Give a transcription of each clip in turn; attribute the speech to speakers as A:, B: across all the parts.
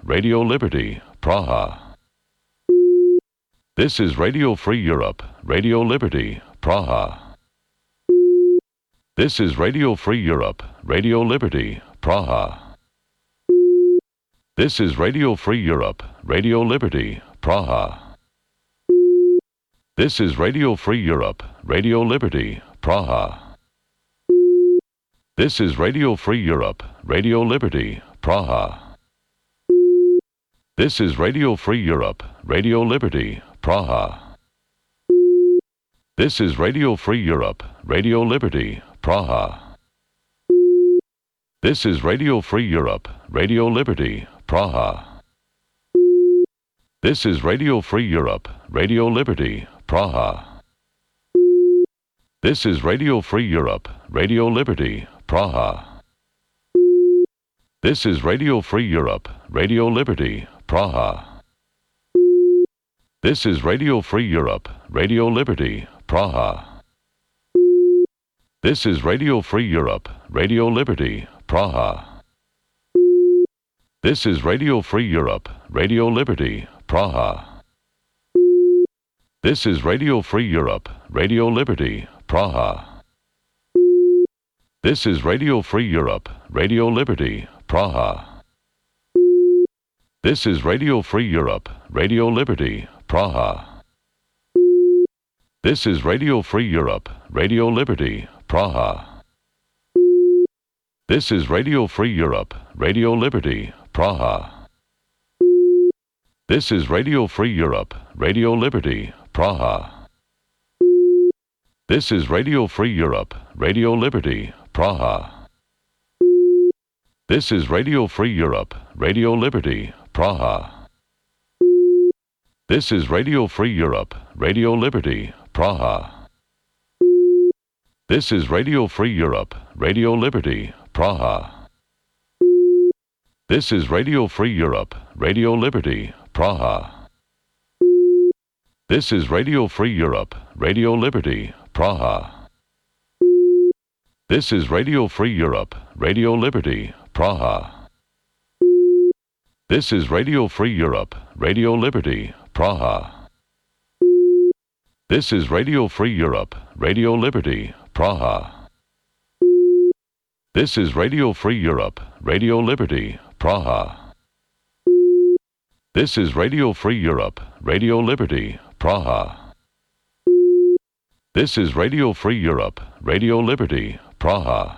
A: Radio Liberty, Praha. This is Radio Free Europe, Radio Liberty, Praha. This is Radio Free Europe, Radio Liberty, Praha. This is Radio Free Europe, Radio Liberty, Praha. This is Radio Free Europe, Radio Liberty, Praha. This is Radio Free Europe, Radio Liberty, Praha. This is Radio Free Europe, Radio Liberty, Praha. This is Radio Free Europe, Radio Liberty, Praha. This is Radio Free Europe, Radio Liberty, Praha. This is Radio Free Europe, Radio Liberty, Praha. This is Radio Free Europe, Radio Liberty, Praha. This is Radio Free Europe, Radio Liberty, Praha. This is Radio Free Europe, Radio Liberty, Praha. This is Radio Free Europe, Radio Liberty, Praha. This is Radio Free Europe, Radio Liberty, Praha. This is Radio Free Europe, Radio Liberty, Praha. This is Radio Free Europe, Radio Liberty, Praha. This is Radio Free Europe, Radio Liberty, Praha. This is Radio Free Europe, Radio Liberty, Praha. This is Radio Free Europe, Radio Liberty, Praha. This is Radio Free Europe, Radio Liberty, Praha. This is Radio Free Europe, Radio Liberty, Praha. This is Radio Free Europe, Radio Liberty, Praha. This is Radio Free Europe, Radio Liberty, Praha. This is Radio Free Europe, Radio Liberty, Praha. This is Radio Free Europe, Radio Liberty, Praha. This is Radio Free Europe, Radio Liberty, Praha. This is Radio Free Europe, Radio Liberty, Praha. This is Radio Free Europe, Radio Liberty, Praha. This is Radio Free Europe, Radio Liberty, Praha. This is Radio Free Europe, Radio Liberty, Praha. This is Radio Free Europe, Radio Liberty, Praha. This is Radio Free Europe, Radio Liberty, Praha.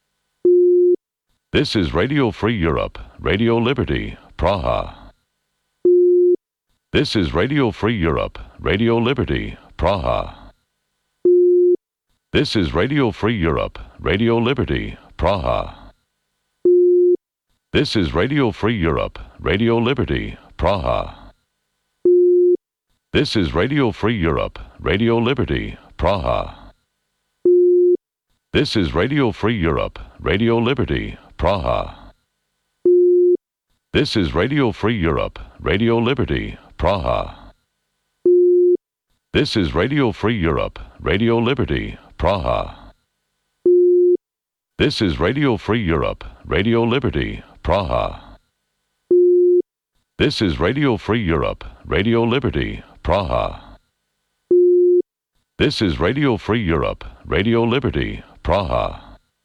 A: This is Radio Free Europe, Radio Liberty, Praha. This is Radio Free Europe, Radio Liberty, Praha. This is Radio Free Europe, Radio Liberty, Praha. This is Radio Free Europe, Radio Liberty, Praha. This is Radio Free Europe, Radio Liberty, Praha. This is Radio Free Europe, Radio Liberty, Praha. This is Radio Free Europe, Radio Liberty, Praha. This is Radio Free Europe, Radio Liberty, Praha. This is Radio Free Europe, Radio Liberty, Praha. This is Radio Free Europe, Radio Liberty, Praha. This is Radio Free Europe, Radio Liberty, Praha.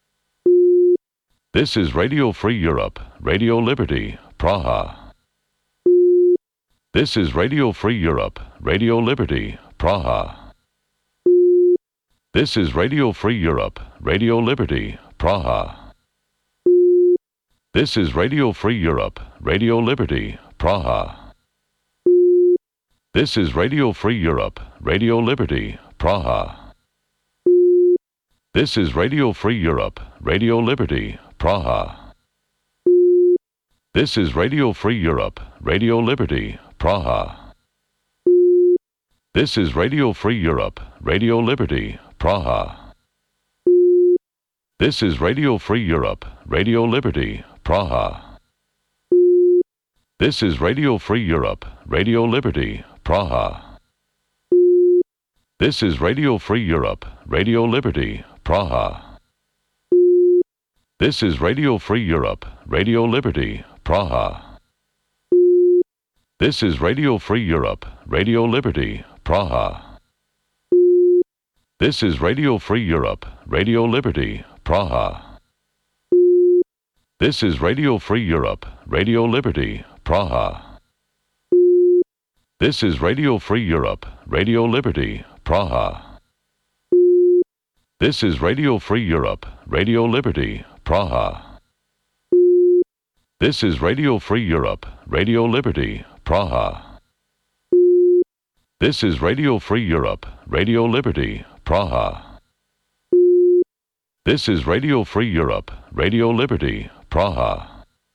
A: This is Radio Free Europe, Radio Liberty, Praha. This is Radio Free Europe, Radio Liberty, Praha. This is Radio Free Europe, Radio Liberty, Praha. This is Radio Free Europe, Radio Liberty, Praha. This is Radio Free Europe, Radio Liberty, Praha. This is Radio Free Europe, Radio Liberty, Praha. This is Radio Free Europe, Radio Liberty, Praha. This is Radio Free Europe, Radio Liberty, Praha. This is Radio Free Europe, Radio Liberty, Praha. This is Radio Free Europe, Radio Liberty, Praha. This is Radio Free Europe, Radio Liberty, Praha. This is Radio Free Europe, Radio Liberty, Praha. This is Radio Free Europe, Radio Liberty, Praha. This is Radio Free Europe, Radio Liberty, Praha. This is Radio Free Europe, Radio Liberty, Praha. This is Radio Free Europe, Radio Liberty, Praha. This is Radio Free Europe, Radio Liberty, Praha. This is Radio Free Europe, Radio Liberty, Praha. This is Radio Free Europe, Radio Liberty, Praha. This is Radio Free Europe, Radio Liberty, Praha.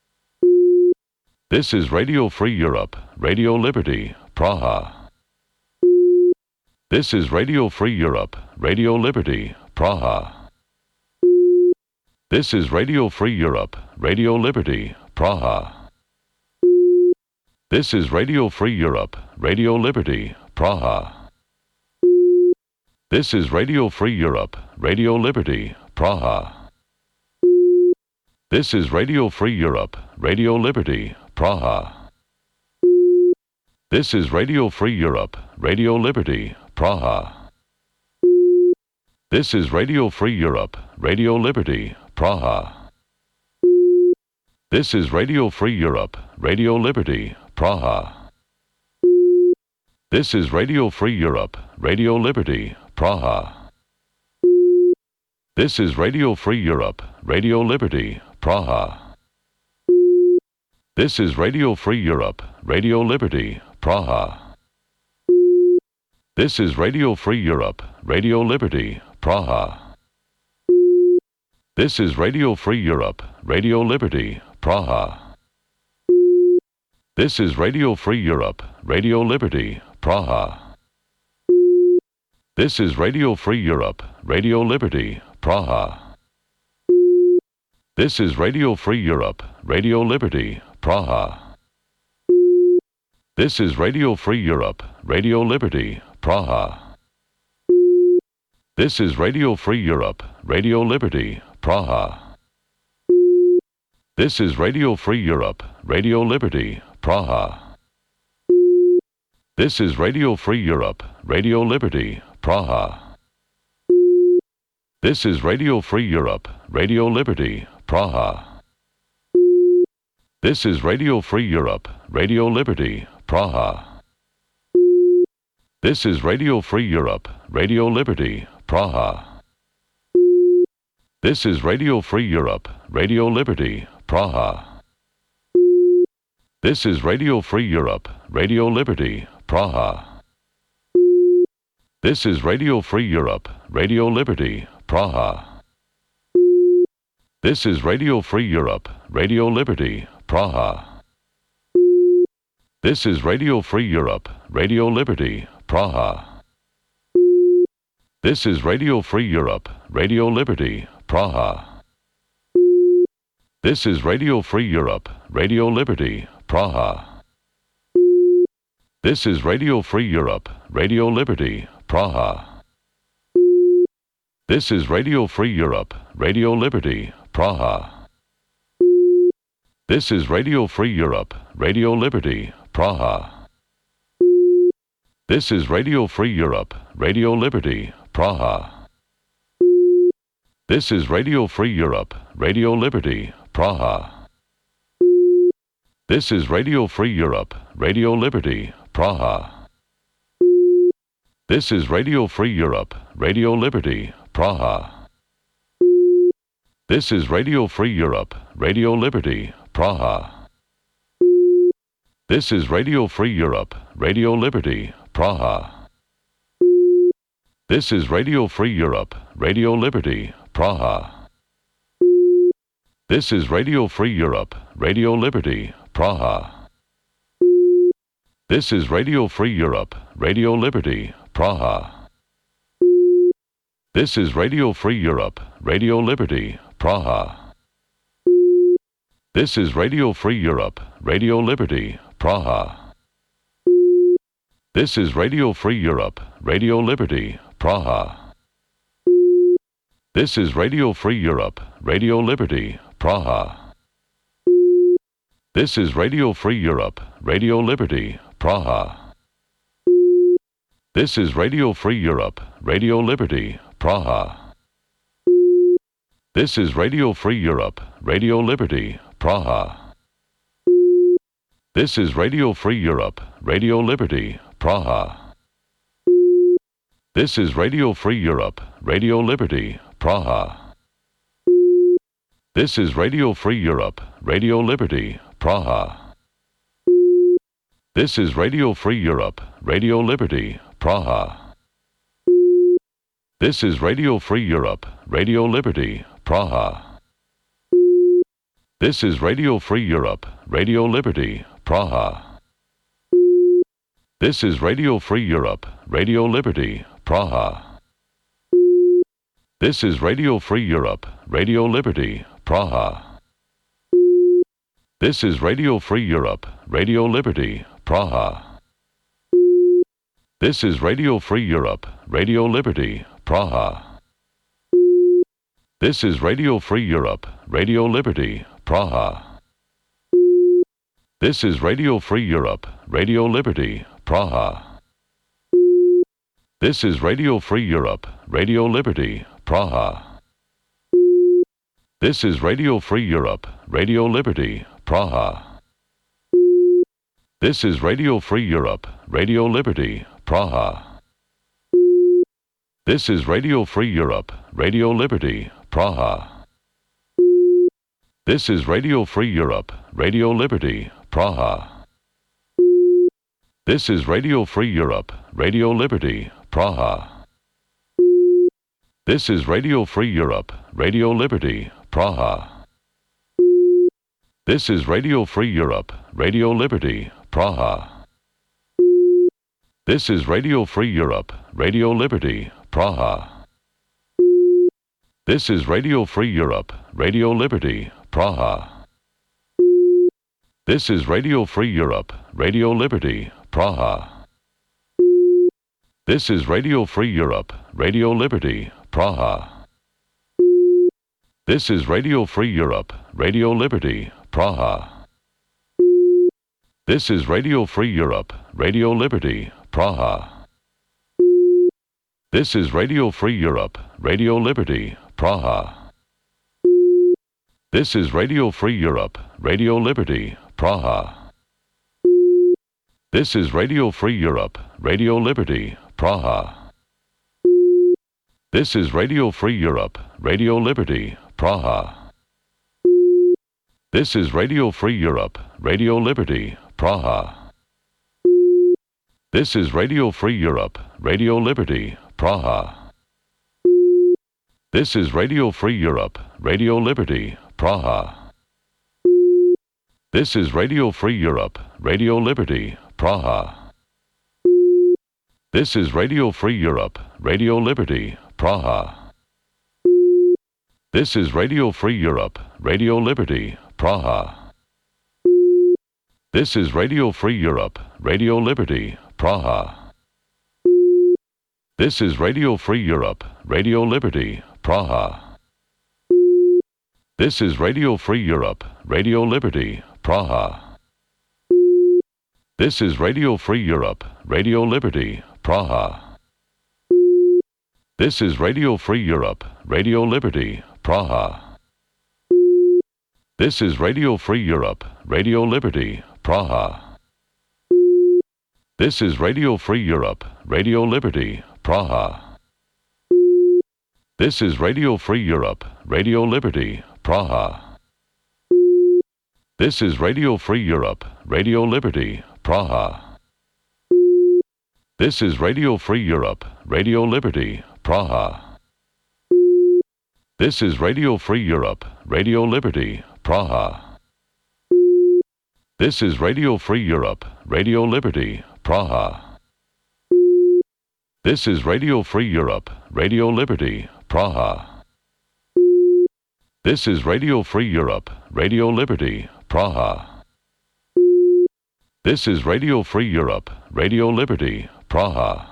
A: This is Radio Free Europe, Radio Liberty, Praha. This is Radio Free Europe, Radio Liberty, Praha. This is Radio Free Europe, Radio Liberty, Praha. This is Radio Free Europe, Radio Liberty, Praha. This is Radio Free Europe, Radio Liberty, Praha. This is Radio Free Europe, Radio Liberty, Praha. This is Radio Free Europe, Radio Liberty, Praha. This is Radio Free Europe, Radio Liberty, Praha. This is Radio Free Europe, Radio Liberty, Praha. This is Radio Free Europe, Radio Liberty, Praha. This is Radio Free Europe, Radio Liberty, Praha. This is Radio Free Europe, Radio Liberty, Praha. This is Radio Free Europe, Radio Liberty, Praha. This is Radio Free Europe, Radio Liberty, Praha. This is Radio Free Europe, Radio Liberty, Praha. This is Radio Free Europe, Radio Liberty, Praha. This is Radio Free Europe, Radio Liberty, Praha. This is Radio Free Europe, Radio Liberty, Praha. This is Radio Free Europe, Radio Liberty, Praha. This is Radio Free Europe, Radio Liberty, Praha. This is Radio Free Europe, Radio Liberty, Praha. This is Radio Free Europe, Radio Liberty, Praha. This is Radio Free Europe, Radio Liberty, Praha. This is Radio Free Europe, Radio Liberty, Praha. This is Radio Free Europe, Radio Liberty, Praha. This is Radio Free Europe, Radio Liberty, Praha. This is Radio Free Europe, Radio Liberty, Praha. This is Radio Free Europe, Radio Liberty, Praha. This is Radio Free Europe, Radio Liberty, Praha. This is Radio Free Europe, Radio Liberty, Praha. This is Radio Free Europe, Radio Liberty, Praha. This is Radio Free Europe, Radio Liberty, Praha. This is Radio Free Europe, Radio Liberty, Praha. This is Radio Free Europe, Radio Liberty, Praha. This is Radio Free Europe, Radio Liberty, Praha. This is Radio Free Europe, Radio Liberty, Praha. This is Radio Free Europe, Radio Liberty, Praha. This is Radio Free Europe, Radio Liberty, Praha. This is Radio Free Europe, Radio Liberty, Praha. This is Radio Free Europe, Radio Liberty, Praha. This is Radio Free Europe, Radio Liberty, Praha. This is Radio Free Europe, Radio Liberty, Praha. This is Radio Free Europe, Radio Liberty, Praha. This is Radio Free Europe, Radio Liberty, Praha. This is Radio Free Europe, Radio Liberty, Praha. This is Radio Free Europe, Radio Liberty, Praha. This is Radio Free Europe, Radio Liberty, Praha. This is Radio Free Europe, Radio Liberty, Praha. This is Radio Free Europe, Radio Liberty, Praha. This is Radio Free Europe, Radio Liberty, Praha. This is Radio Free Europe, Radio Liberty, Praha. This is Radio Free Europe, Radio Liberty, Praha. This is Radio Free Europe, Radio Liberty, Praha. This is Radio Free Europe, Radio Liberty, Praha. This is Radio Free Europe, Radio Liberty, Praha. This is Radio Free Europe, Radio Liberty, Praha. This is Radio Free Europe, Radio Liberty, Praha. This is Radio Free Europe, Radio Liberty, Praha. This is Radio Free Europe, Radio Liberty, Praha. This is Radio Free Europe, Radio Liberty, Praha. This is Radio Free Europe, Radio Liberty, Praha. This is Radio Free Europe, Radio Liberty, Praha. This is Radio Free Europe, Radio Liberty, Praha. This is Radio Free Europe, Radio Liberty, Praha. This is Radio Free Europe, Radio Liberty, Praha. This is Radio Free Europe, Radio Liberty, Praha. This is Radio Free Europe, Radio Liberty, Praha. This is Radio Free Europe, Radio Liberty, Praha. This is Radio Free Europe, Radio Liberty, Praha. This is Radio Free Europe, Radio Liberty, Praha. This is Radio Free Europe, Radio Liberty, Praha. This is Radio Free Europe, Radio Liberty, Praha. This is Radio Free Europe, Radio Liberty, Praha. This is Radio Free Europe, Radio Liberty, Praha. This is Radio Free Europe, Radio Liberty, Praha. This is Radio Free Europe, Radio Liberty, Praha. This is Radio Free Europe, Radio Liberty, Praha. This is Radio Free Europe, Radio Liberty, Praha. This is Radio Free Europe, Radio Liberty, Praha. This is Radio Free Europe, Radio Liberty, Praha. This is Radio Free Europe, Radio Liberty, Praha. This is Radio Free Europe, Radio Liberty, Praha. This is Radio Free Europe, Radio Liberty, Praha. This is Radio Free Europe, Radio Liberty, Praha. This is Radio Free Europe, Radio Liberty, Praha. This is Radio Free Europe, Radio Liberty, Praha. This is Radio Free Europe, Radio Liberty, Praha. This is Radio Free Europe, Radio Liberty, Praha. This is Radio Free Europe, Radio Liberty, Praha. This is Radio Free Europe, Radio Liberty, Praha. This is Radio Free Europe, Radio Liberty, Praha. This is Radio Free Europe, Radio Liberty, Praha. This is Radio Free Europe, Radio Liberty, Praha. This is Radio Free Europe, Radio Liberty, Praha. This is Radio Free Europe, Radio Liberty, Praha. This is Radio Free Europe, Radio Liberty, Praha. This is Radio Free Europe, Radio Liberty, Praha. This is Radio Free Europe, Radio Liberty, Praha. This is Radio Free Europe, Radio Liberty, Praha. This is Radio Free Europe, Radio Liberty, Praha. This is Radio Free Europe, Radio Liberty, Praha.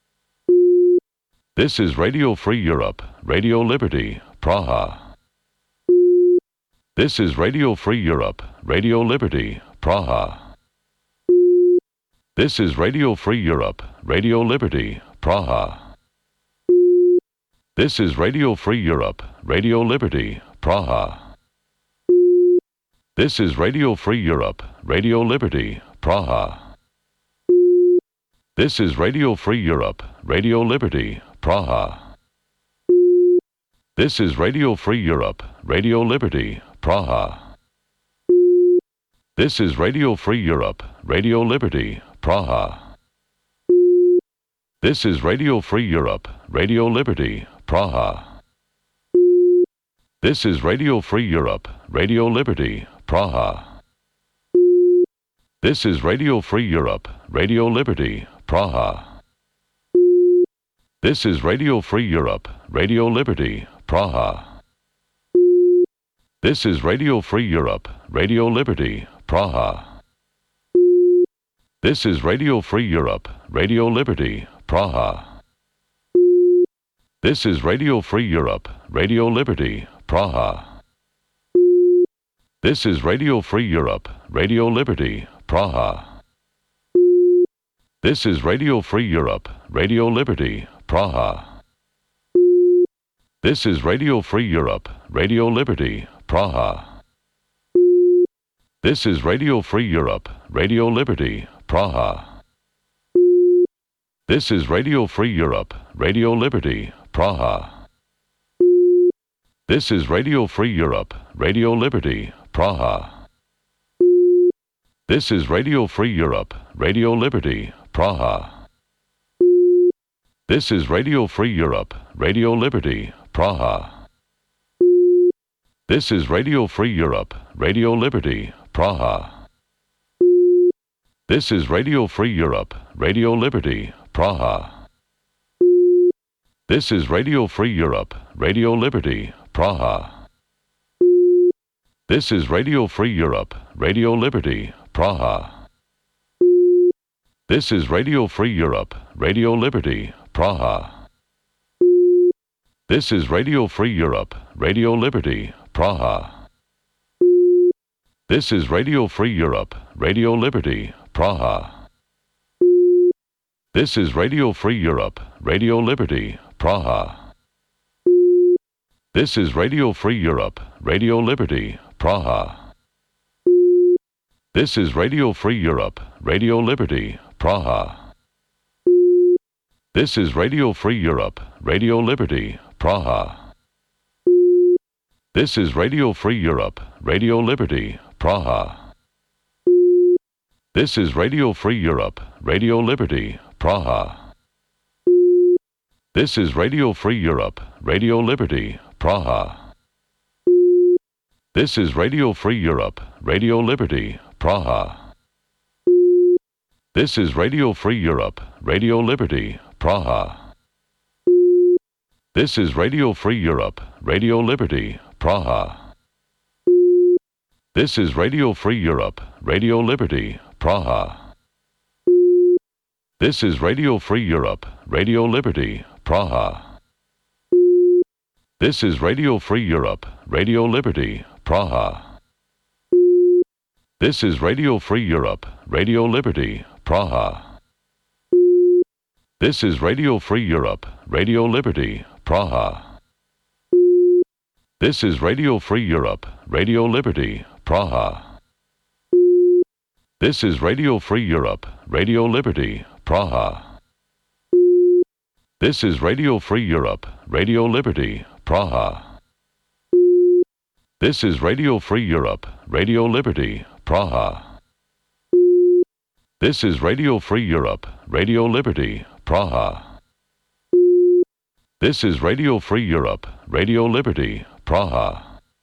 A: This is Radio Free Europe, Radio Liberty, Praha. This is Radio Free Europe, Radio Liberty, Praha. This is Radio Free Europe, Radio Liberty, Praha. This is Radio Free Europe, Radio Liberty, Praha. This is Radio Free Europe, Radio Liberty, Praha. This is Radio Free Europe, Radio Liberty, Praha. This is Radio Free Europe, Radio Liberty, Praha. This is Radio Free Europe, Radio Liberty, Praha. This is Radio Free Europe, Radio Liberty, Praha. This is Radio Free Europe, Radio Liberty, Praha. This is Radio Free Europe, Radio Liberty, Praha. This is Radio Free Europe, Radio Liberty, Praha. This is Radio Free Europe, Radio Liberty, Praha. This is Radio Free Europe, Radio Liberty, Praha. This is Radio Free Europe, Radio Liberty, Praha. This is Radio Free Europe, Radio Liberty, Praha. This is Radio Free Europe, Radio Liberty, Praha. This is Radio Free Europe, Radio Liberty, Praha. This is Radio Free Europe, Radio Liberty, Praha. This is Radio Free Europe, Radio Liberty, Praha. This is Radio Free Europe, Radio Liberty, Praha. This is Radio Free Europe, Radio Liberty, Praha. This is Radio Free Europe, Radio Liberty, Praha. This is Radio Free Europe, Radio Liberty, Praha. This is Radio Free Europe, Radio Liberty, Praha. This is Radio Free Europe, Radio Liberty, Praha. This is Radio Free Europe, Radio Liberty, Praha. This is Radio Free Europe, Radio Liberty, Praha. This is Radio Free Europe, Radio Liberty, Praha. This is Radio Free Europe, Radio Liberty, Praha. This is Radio Free Europe, Radio Liberty, Praha. This is Radio Free Europe, Radio Liberty, Praha. This is Radio Free Europe, Radio Liberty, Praha. This is Radio Free Europe, Radio Liberty, Praha. This is Radio Free Europe, Radio Liberty, Praha. This is Radio Free Europe, Radio Liberty, Praha. This is Radio Free Europe, Radio Liberty, Praha. This is Radio Free Europe, Radio Liberty, Praha. This is Radio Free Europe, Radio Liberty, Praha. This is Radio Free Europe, Radio Liberty, Praha. This is Radio Free Europe, Radio Liberty, Praha. This is Radio Free Europe, Radio Liberty, Praha. This is Radio Free Europe, Radio Liberty, Praha. This is Radio Free Europe, Radio Liberty, Praha. This is Radio Free Europe, Radio Liberty, Praha. This is Radio Free Europe, Radio Liberty, Praha. This is Radio Free Europe, Radio Liberty, Praha. This is Radio Free Europe, Radio Liberty, Praha. This is Radio Free Europe, Radio Liberty, Praha. This is Radio Free Europe, Radio Liberty, Praha. This is Radio Free Europe, Radio Liberty, Praha.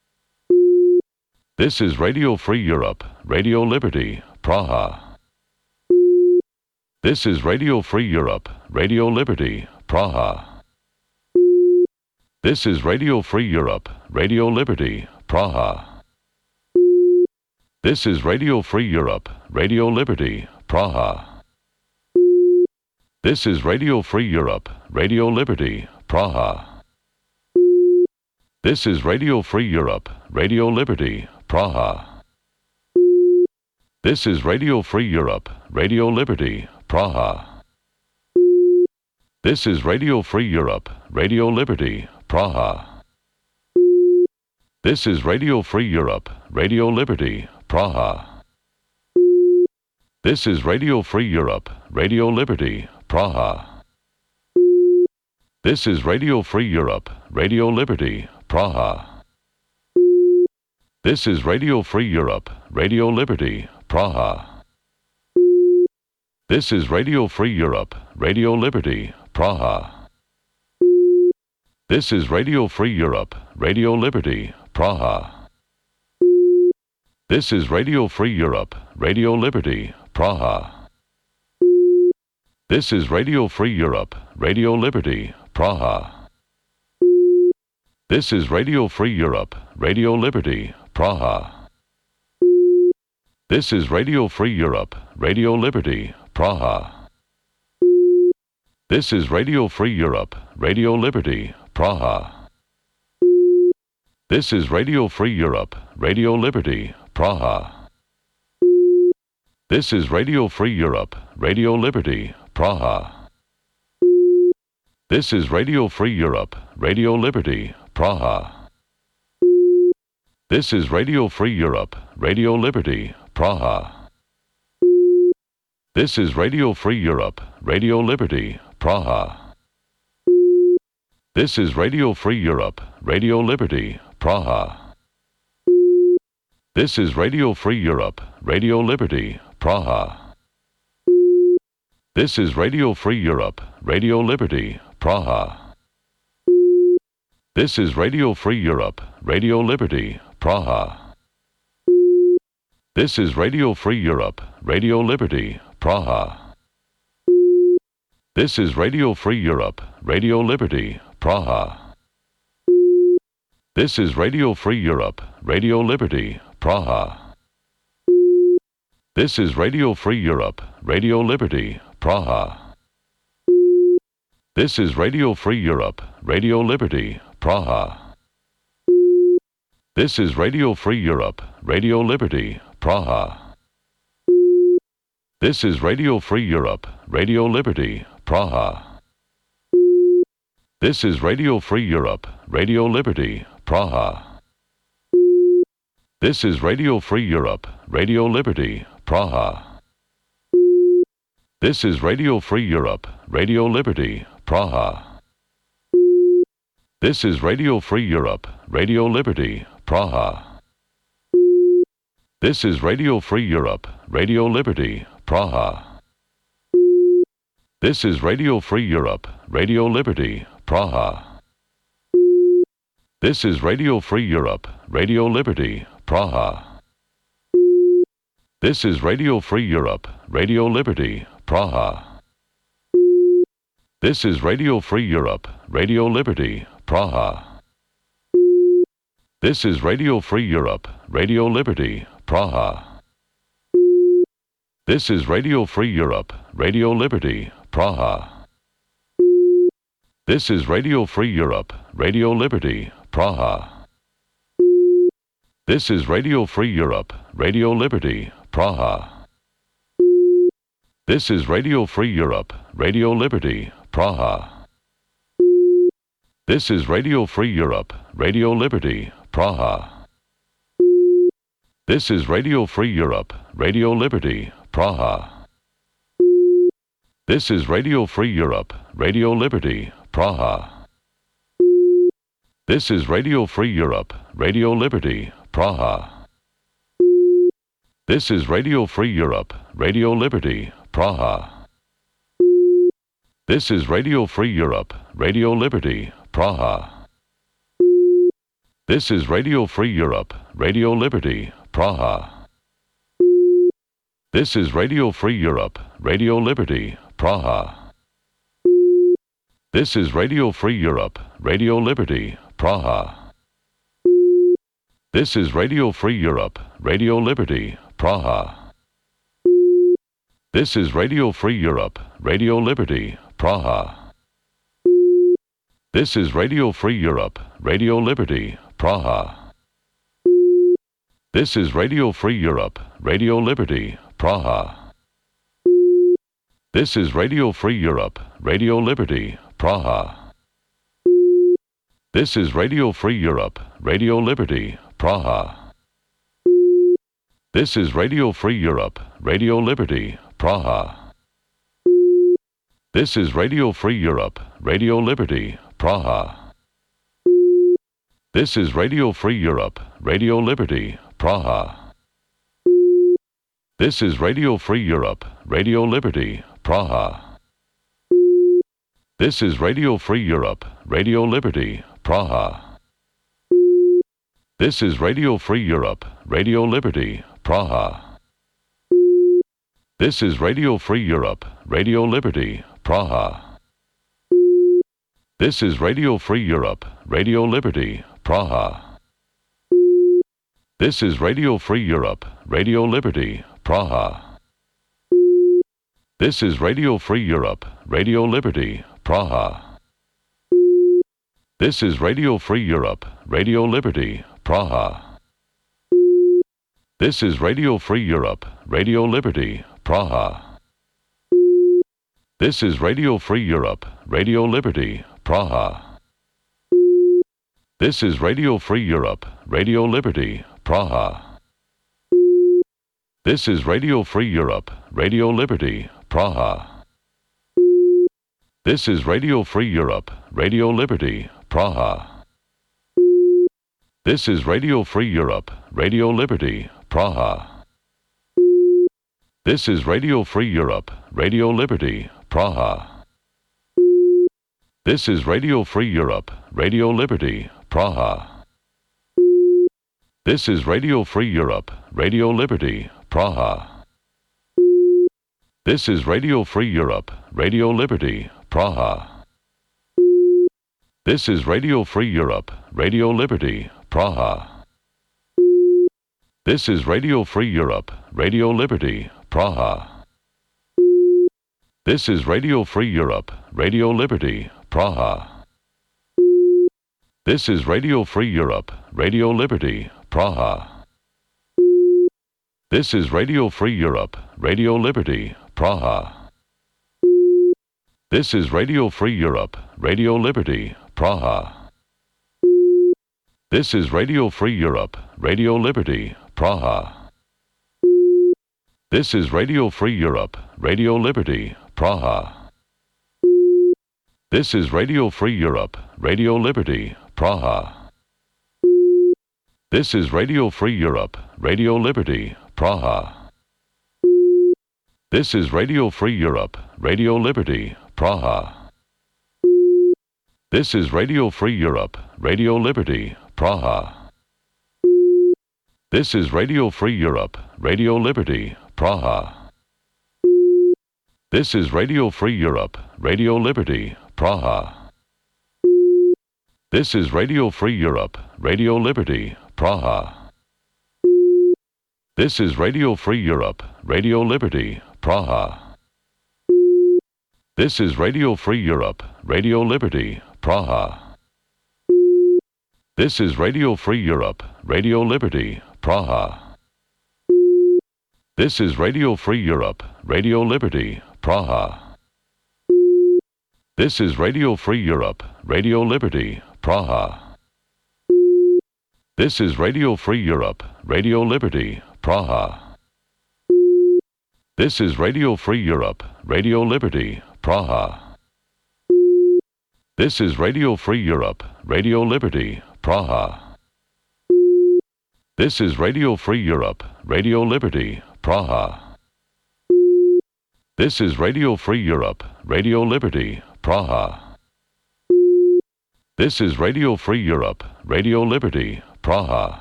A: This is Radio Free Europe, Radio Liberty, Praha. This is Radio Free Europe, Radio Liberty, Praha. This is Radio Free Europe, Radio Liberty, Praha. This is Radio Free Europe, Radio Liberty, Praha. This is Radio Free Europe, Radio Liberty, Praha. This is Radio Free Europe, Radio Liberty, Praha. This is Radio Free Europe, Radio Liberty, Praha. This is Radio Free Europe, Radio Liberty, Praha. This is Radio Free Europe, Radio Liberty, Praha. This is Radio Free Europe, Radio Liberty, Praha. This is Radio Free Europe, Radio Liberty, Praha. This is Radio Free Europe, Radio Liberty, Praha. This is Radio Free Europe, Radio Liberty, Praha. This is Radio Free Europe, Radio Liberty, Praha. This is Radio Free Europe, Radio Liberty, Praha. This is Radio Free Europe, Radio Liberty, Praha. This is Radio Free Europe, Radio Liberty, Praha. This is Radio Free Europe, Radio Liberty, Praha. This is Radio Free Europe, Radio Liberty, Praha. This is Radio Free Europe, Radio Liberty, Praha. This is Radio Free Europe, Radio Liberty, Praha. This is Radio Free Europe, Radio Liberty, Praha. This is Radio Free Europe, Radio Liberty, Praha. This is Radio Free Europe, Radio Liberty, Praha. This is Radio Free Europe, Radio Liberty, Praha. This is Radio Free Europe, Radio Liberty, Praha. This is Radio Free Europe, Radio Liberty, Praha. This is Radio Free Europe, Radio Liberty, Praha. This is Radio Free Europe, Radio Liberty, Praha. This is Radio Free Europe, Radio Liberty, Praha. This is Radio Free Europe, Radio Liberty, Praha. This is Radio Free Europe, Radio Liberty, Praha. This is Radio Free Europe, Radio Liberty, Praha. This is Radio Free Europe, Radio Liberty, Praha. This is Radio Free Europe, Radio Liberty, Praha. This is Radio Free Europe, Radio Liberty, Praha. This is Radio Free Europe, Radio Liberty, Praha. This is Radio Free Europe, Radio Liberty, Praha. This is Radio Free Europe, Radio Liberty, Praha. This is Radio Free Europe, Radio Liberty, Praha. This is Radio Free Europe, Radio Liberty, Praha. This is Radio Free Europe, Radio Liberty, Praha. This is Radio Free Europe, Radio Liberty, Praha. This is Radio Free Europe, Radio Liberty, Praha. This is Radio Free Europe, Radio Liberty, Praha. This is Radio Free Europe, Radio Liberty, Praha. This is Radio Free Europe, Radio Liberty, Praha. This is Radio Free Europe, Radio Liberty, Praha. This is Radio Free Europe, Radio Liberty, Praha. This is Radio Free Europe, Radio Liberty, Praha. This is Radio Free Europe, Radio Liberty, Praha. This is Radio Free Europe, Radio Liberty, Praha. This is Radio Free Europe, Radio Liberty, Praha. This is Radio Free Europe, Radio Liberty, Praha. This is Radio Free Europe, Radio Liberty, Praha. This is Radio Free Europe, Radio Liberty, Praha. This is Radio Free Europe, Radio Liberty, Praha. This is Radio Free Europe, Radio Liberty, Praha. This is Radio Free Europe, Radio Liberty, Praha. This is Radio Free Europe, Radio Liberty, Praha. This is Radio Free Europe, Radio Liberty, Praha. This is Radio Free Europe, Radio Liberty, Praha. This is Radio Free Europe, Radio Liberty, Praha. This is Radio Free Europe, Radio Liberty, Praha. This is Radio Free Europe, Radio Liberty, Praha. This is Radio Free Europe, Radio Liberty, Praha. This is Radio Free Europe, Radio Liberty, Praha. This is Radio Free Europe, Radio Liberty, Praha. This is Radio Free Europe, Radio Liberty, Praha. This is Radio Free Europe, Radio Liberty, Praha. This is Radio Free Europe, Radio Liberty, Praha. This is Radio Free Europe, Radio Liberty, Praha. This is Radio Free Europe, Radio Liberty, Praha. This is Radio Free Europe, Radio Liberty, Praha. This is Radio Free Europe, Radio Liberty, Praha. This is Radio Free Europe, Radio Liberty, Praha. This is Radio Free Europe, Radio Liberty, Praha. This is Radio Free Europe, Radio Liberty, Praha. This is Radio Free Europe, Radio Liberty, Praha. This is Radio Free Europe, Radio Liberty, Praha. This is Radio Free Europe, Radio Liberty, Praha. This is Radio Free Europe, Radio Liberty, Praha. This is Radio Free Europe, Radio Liberty, Praha. This is Radio Free Europe, Radio Liberty, Praha. This is Radio Free Europe, Radio Liberty, Praha. This is Radio Free Europe, Radio Liberty, Praha. This is Radio Free Europe, Radio Liberty, Praha. This is Radio Free Europe, Radio Liberty, Praha. This is Radio Free Europe, Radio Liberty, Praha. This is Radio Free Europe, Radio Liberty, Praha. This is Radio Free Europe, Radio Liberty, Praha. This is Radio Free Europe, Radio Liberty, Praha. This is Radio Free Europe, Radio Liberty, Praha. This is Radio Free Europe, Radio Liberty, Praha. This is Radio Free Europe, Radio Liberty, Praha. This is Radio Free Europe, Radio Liberty, Praha. This is Radio Free Europe, Radio Liberty, Praha. This is Radio Free Europe, Radio Liberty, Praha. This is Radio Free Europe, Radio Liberty, Praha. This is Radio Free Europe, Radio Liberty, Praha. This is Radio Free Europe, Radio Liberty, Praha. This is Radio Free Europe, Radio Liberty, Praha. This is Radio Free Europe, Radio Liberty, Praha. This is Radio Free Europe, Radio Liberty, Praha. This is Radio Free Europe, Radio Liberty, Praha. This is Radio Free Europe, Radio Liberty, Praha. This is Radio Free Europe, Radio Liberty, Praha. This is Radio Free Europe, Radio Liberty, Praha. This is Radio Free Europe, Radio Liberty, Praha. This is Radio Free Europe, Radio Liberty, Praha. This is Radio Free Europe, Radio Liberty, Praha.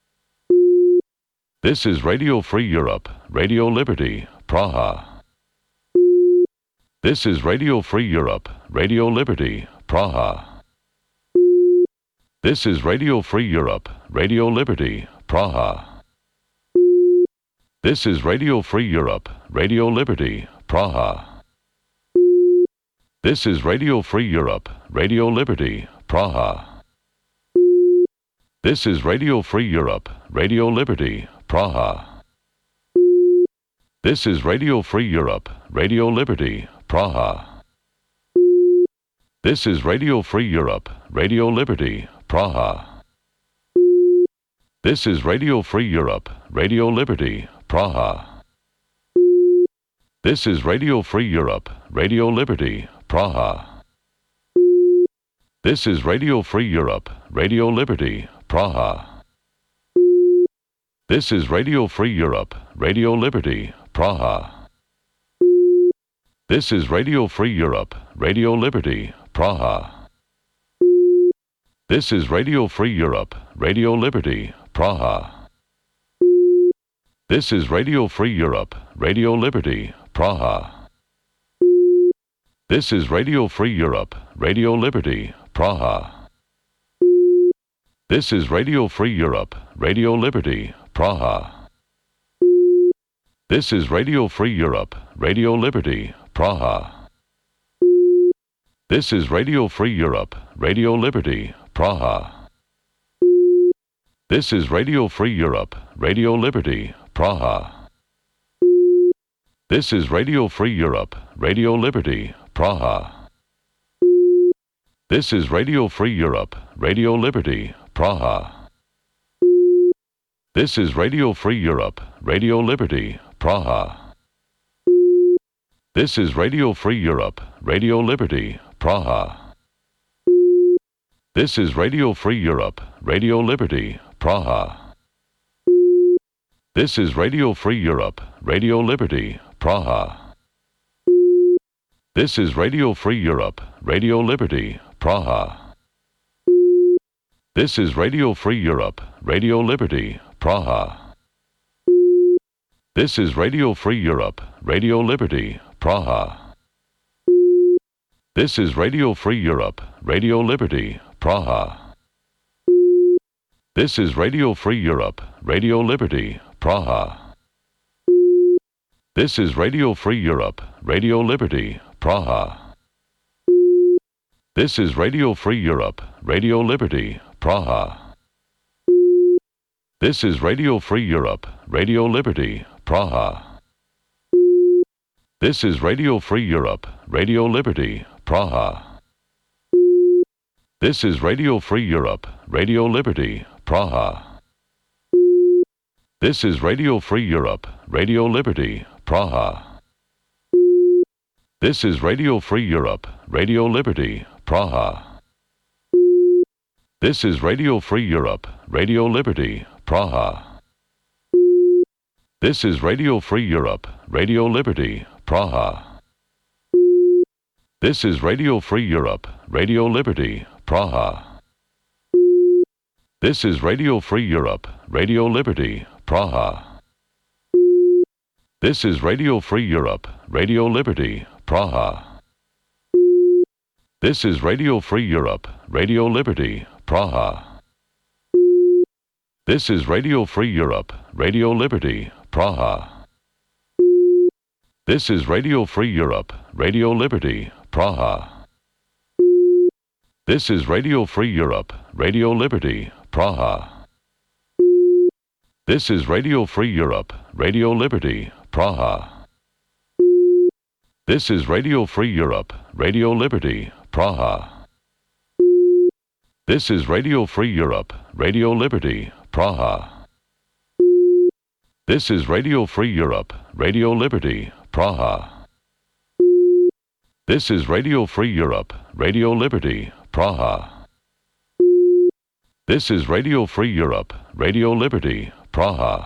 A: This is Radio Free Europe, Radio Liberty, Praha. This is Radio Free Europe, Radio Liberty, Praha. This is Radio Free Europe, Radio Liberty, Praha. This is Radio Free Europe, Radio Liberty, Praha. This is Radio Free Europe, Radio Liberty, Praha. This is Radio Free Europe, Radio Liberty, Praha. This is Radio Free Europe, Radio Liberty, Praha. This is Radio Free Europe, Radio Liberty, Praha. This is Radio Free Europe, Radio Liberty, Praha. This is Radio Free Europe, Radio Liberty, Praha. This is Radio Free Europe, Radio Liberty, Praha. This is Radio Free Europe, Radio Liberty, Praha. This is Radio Free Europe, Radio Liberty, Praha. This is Radio Free Europe, Radio Liberty, Praha. This is Radio Free Europe, Radio Liberty, Praha. This is Radio Free Europe, Radio Liberty, Praha. This is Radio Free Europe, Radio Liberty, Praha. This is Radio Free Europe, Radio Liberty, Praha. This is Radio Free Europe, Radio Liberty, Praha. This is Radio Free Europe, Radio Liberty, Praha. This is Radio Free Europe, Radio Liberty, Praha. This is Radio Free Europe, Radio Liberty, Praha. This is Radio Free Europe, Radio Liberty, Praha. This is Radio Free Europe, Radio Liberty, Praha. This is Radio Free Europe, Radio Liberty, Praha. This is Radio Free Europe, Radio Liberty, Praha. This is Radio Free Europe, Radio Liberty, Praha. This is Radio Free Europe, Radio Liberty, Praha. This is Radio Free Europe, Radio Liberty, Praha. This is Radio Free Europe, Radio Liberty, Praha. This is Radio Free Europe, Radio Liberty, Praha. This is Radio Free Europe, Radio Liberty, Praha. This is Radio Free Europe, Radio Liberty, Praha. This is Radio Free Europe, Radio Liberty, Praha. This is Radio Free Europe, Radio Liberty, Praha. This is Radio Free Europe, Radio Liberty, Praha. This is Radio Free Europe, Radio Liberty, Praha. This is Radio Free Europe, Radio Liberty, Praha. This is Radio Free Europe, Radio Liberty, Praha. This is Radio Free Europe, Radio Liberty, Praha. This is Radio Free Europe, Radio Liberty, Praha. This is Radio Free Europe, Radio Liberty, Praha. This is Radio Free Europe, Radio Liberty, Praha. This is Radio Free Europe, Radio Liberty, Praha. This is Radio Free Europe, Radio Liberty, Praha. This is Radio Free Europe, Radio Liberty, Praha. This is Radio Free Europe, Radio Liberty, Praha. This is Radio Free Europe, Radio Liberty, Praha. This is Radio Free Europe, Radio Liberty, Praha. This is Radio Free Europe, Radio Liberty, Praha. This is Radio Free Europe, Radio Liberty, Praha. This is Radio Free Europe, Radio Liberty, Praha. This is Radio Free Europe, Radio Liberty, Praha.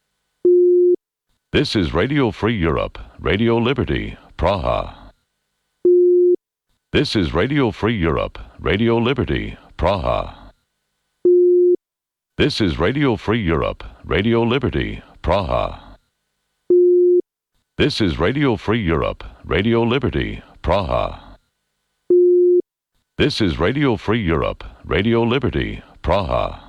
A: This is Radio Free Europe, Radio Liberty, Praha. This is Radio Free Europe, Radio Liberty, Praha. This is Radio Free Europe, Radio Liberty, Praha. This is Radio Free Europe, Radio Liberty, Praha. This is Radio Free Europe, Radio Liberty, Praha.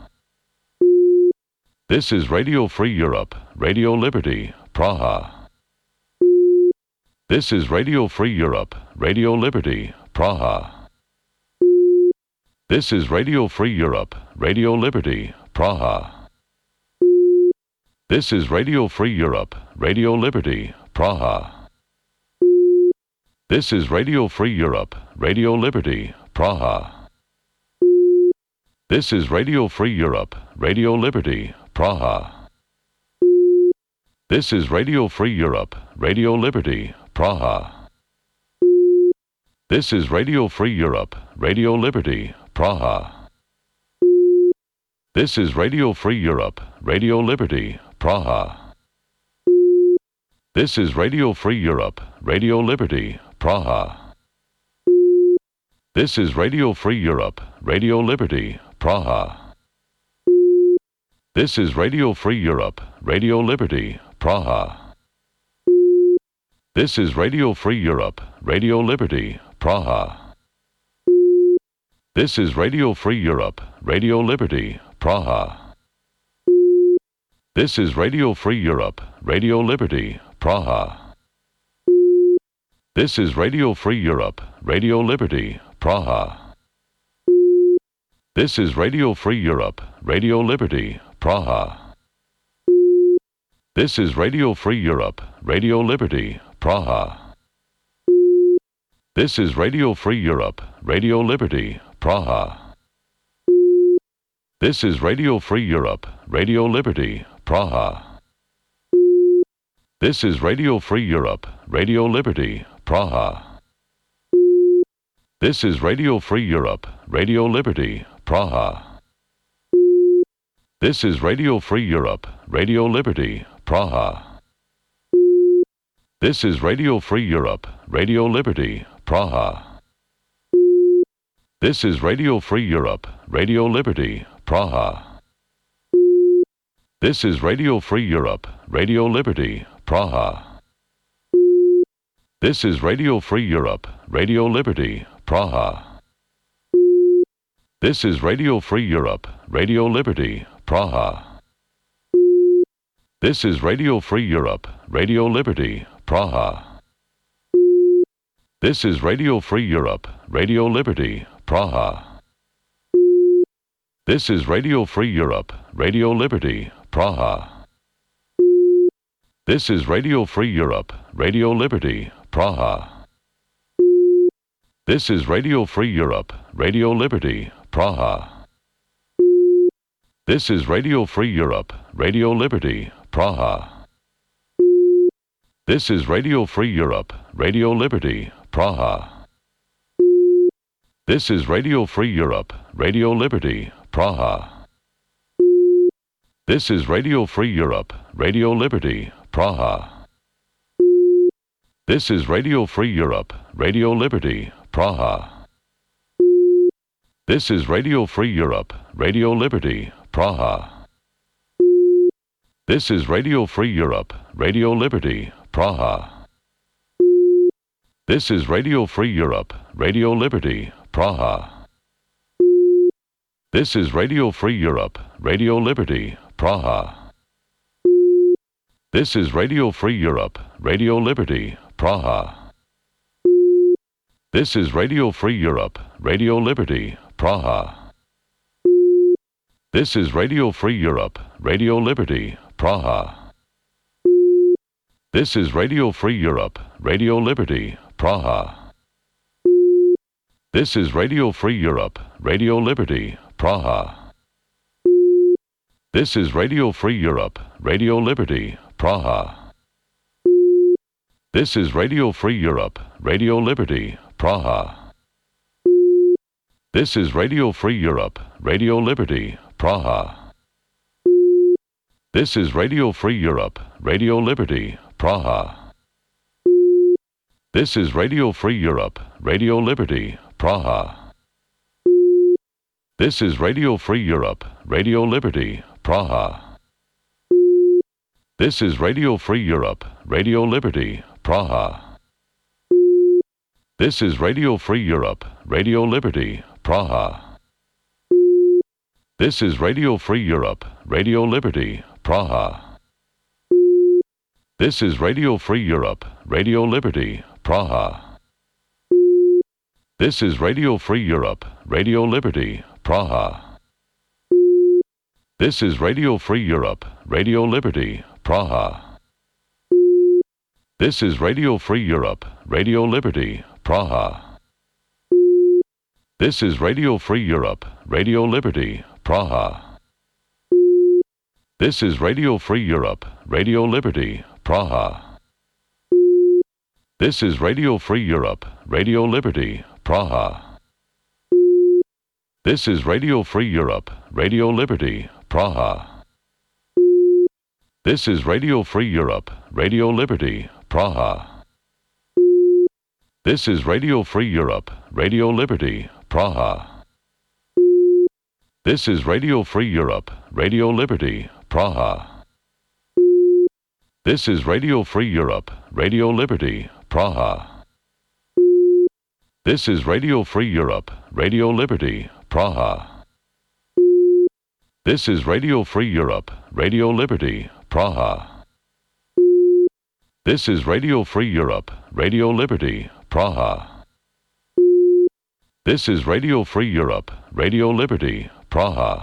A: This is Radio Free Europe, Radio Liberty, Praha. This is Radio Free Europe, Radio Liberty, Praha. This is Radio Free Europe, Radio Liberty, Praha. This is Radio Free Europe, Radio Liberty, Praha. This is Radio Free Europe, Radio Liberty, Praha. This is Radio Free Europe, Radio Liberty, Praha. This is Radio Free Europe, Radio Liberty, Praha. This is Radio Free Europe, Radio Liberty, Praha. This is Radio Free Europe, Radio Liberty, Praha. This is Radio Free Europe, Radio Liberty, Praha. This is Radio Free Europe, Radio Liberty, Praha. This is Radio Free Europe, Radio Liberty, Praha. This is Radio Free Europe, Radio Liberty, Praha. This is Radio Free Europe, Radio Liberty, Praha. This is Radio Free Europe, Radio Liberty, Praha. This is Radio Free Europe, Radio Liberty, Praha. This is Radio Free Europe, Radio Liberty, Praha. This is Radio Free Europe, Radio Liberty, Praha. This is Radio Free Europe, Radio Liberty, Praha. This is Radio Free Europe, Radio Liberty, Praha. This is Radio Free Europe, Radio Liberty, Praha. This is Radio Free Europe, Radio Liberty, Praha. This is Radio Free Europe, Radio Liberty, Praha. This is Radio Free Europe, Radio Liberty, Praha. This is Radio Free Europe, Radio Liberty, Praha. This is Radio Free Europe, Radio Liberty, Praha. This is Radio Free Europe, Radio Liberty, Praha. This is Radio Free Europe, Radio Liberty, Praha. This is Radio Free Europe, Radio Liberty, Praha. This is Radio Free Europe, Radio Liberty, Praha. This is Radio Free Europe, Radio Liberty, Praha. This is Radio Free Europe, Radio Liberty, Praha. This is Radio Free Europe, Radio Liberty, Praha. This is Radio Free Europe, Radio Liberty, Praha. This is Radio Free Europe, Radio Liberty, Praha. This is Radio Free Europe, Radio Liberty, Praha. This is Radio Free Europe, Radio Liberty, Praha. This is Radio Free Europe, Radio Liberty, Praha. This is Radio Free Europe, Radio Liberty, Praha. This is Radio Free Europe, Radio Liberty, Praha. This is Radio Free Europe, Radio Liberty, Praha. This is Radio Free Europe, Radio Liberty, Praha. This is Radio Free Europe, Radio Liberty, Praha. This is Radio Free Europe, Radio Liberty, Praha. This is Radio Free Europe, Radio Liberty, Praha. This is Radio Free Europe, Radio Liberty, Praha. This is Radio Free Europe, Radio Liberty, Praha. This is Radio Free Europe, Radio Liberty, Praha. This is Radio Free Europe, Radio Liberty, Praha. This is Radio Free Europe, Radio Liberty, Praha. This is Radio Free Europe, Radio Liberty, Praha. This is Radio Free Europe, Radio Liberty, Praha. This is Radio Free Europe, Radio Liberty, Praha. This is Radio Free Europe, Radio Liberty, Praha. This is Radio Free Europe, Radio Liberty, Praha. This is Radio Free Europe, Radio Liberty, Praha. This is Radio Free Europe, Radio Liberty, Praha. This is Radio Free Europe, Radio Liberty, Praha. This is Radio Free Europe, Radio Liberty, Praha. This is Radio Free Europe, Radio Liberty, Praha. This is Radio Free Europe, Radio Liberty, Praha. This is Radio Free Europe, Radio Liberty, Praha. This is Radio Free Europe, Radio Liberty, Praha. This is Radio Free Europe, Radio Liberty, Praha. This is Radio Free Europe, Radio Liberty, Praha. This is Radio Free Europe, Radio Liberty, Praha. This is Radio Free Europe, Radio Liberty, Praha. This is Radio Free Europe, Radio Liberty, Praha. This is Radio Free Europe, Radio Liberty, Praha. This is Radio Free Europe, Radio Liberty, Praha. This is Radio Free Europe, Radio Liberty, Praha. This is Radio Free Europe, Radio Liberty, Praha.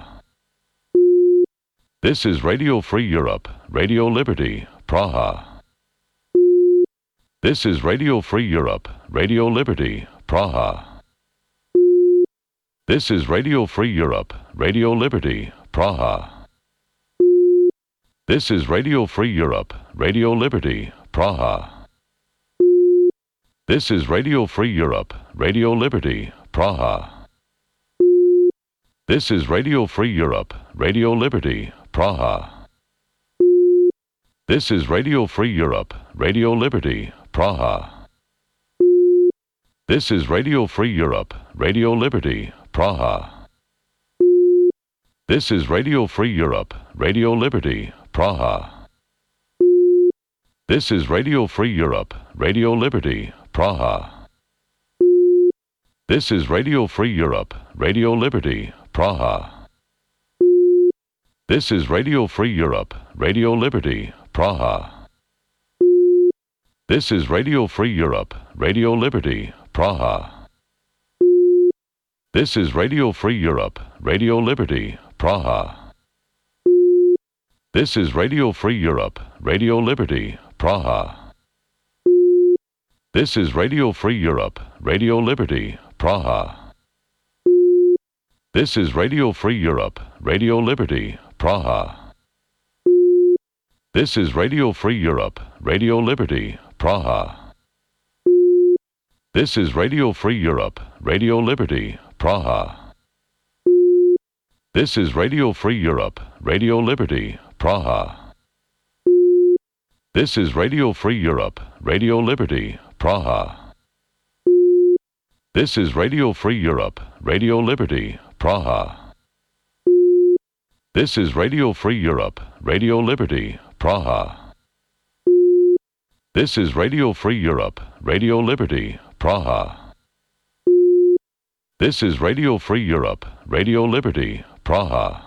A: This is Radio Free Europe, Radio Liberty, Praha. This is Radio Free Europe, Radio Liberty, Praha. This is Radio Free Europe, Radio Liberty, Praha. This is Radio Free Europe, Radio Liberty, Praha. This is Radio Free Europe, Radio Liberty, Praha. This is Radio Free Europe, Radio Liberty, Praha. This is Radio Free Europe, Radio Liberty, Praha. This is Radio Free Europe, Radio Liberty, Praha. This is Radio Free Europe, Radio Liberty, Praha. This is Radio Free Europe, Radio Liberty, Praha. This is Radio Free Europe, Radio Liberty, Praha. This is Radio Free Europe, Radio Liberty, Praha. This is Radio Free Europe, Radio Liberty, Praha. This is Radio Free Europe, Radio Liberty, Praha. This is Radio Free Europe, Radio Liberty, Praha. This is Radio Free Europe, Radio Liberty, Praha. This is Radio Free Europe, Radio Liberty, Praha. This is Radio Free Europe, Radio Liberty, Praha. This is Radio Free Europe, Radio Liberty, Praha. This is Radio Free Europe, Radio Liberty, Praha. This is Radio Free Europe, Radio Liberty, Praha. This is Radio Free Europe, Radio Liberty, Praha. This is Radio Free Europe, Radio Liberty, Praha. This is Radio Free Europe, Radio Liberty, Praha. This is Radio Free Europe, Radio Liberty, Praha.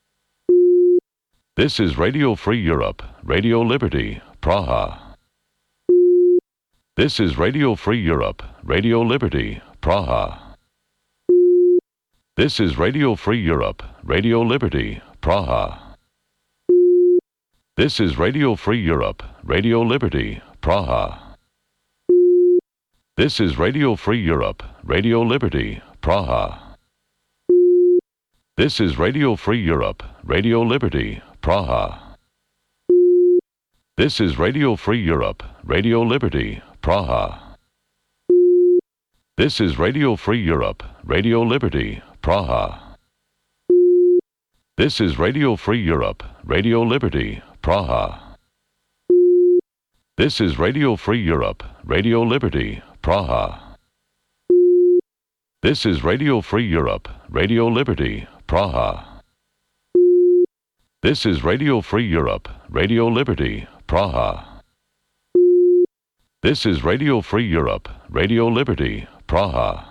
A: This is Radio Free Europe, Radio Liberty, Praha. This is Radio Free Europe, Radio Liberty, Praha. This is Radio Free Europe, Radio Liberty, Praha. This is Radio Free Europe, Radio Liberty, Praha. This is Radio Free Europe, Radio Liberty, Praha. This is Radio Free Europe, Radio Liberty, Praha. This is Radio Free Europe, Radio Liberty, Praha. This is Radio Free Europe, Radio Liberty, Praha. This is Radio Free Europe, Radio Liberty, Praha. This is Radio Free Europe, Radio Liberty, Praha. This is Radio Free Europe, Radio Liberty, Praha. This is Radio Free Europe, Radio Liberty, Praha. This is Radio Free Europe, Radio Liberty, Praha.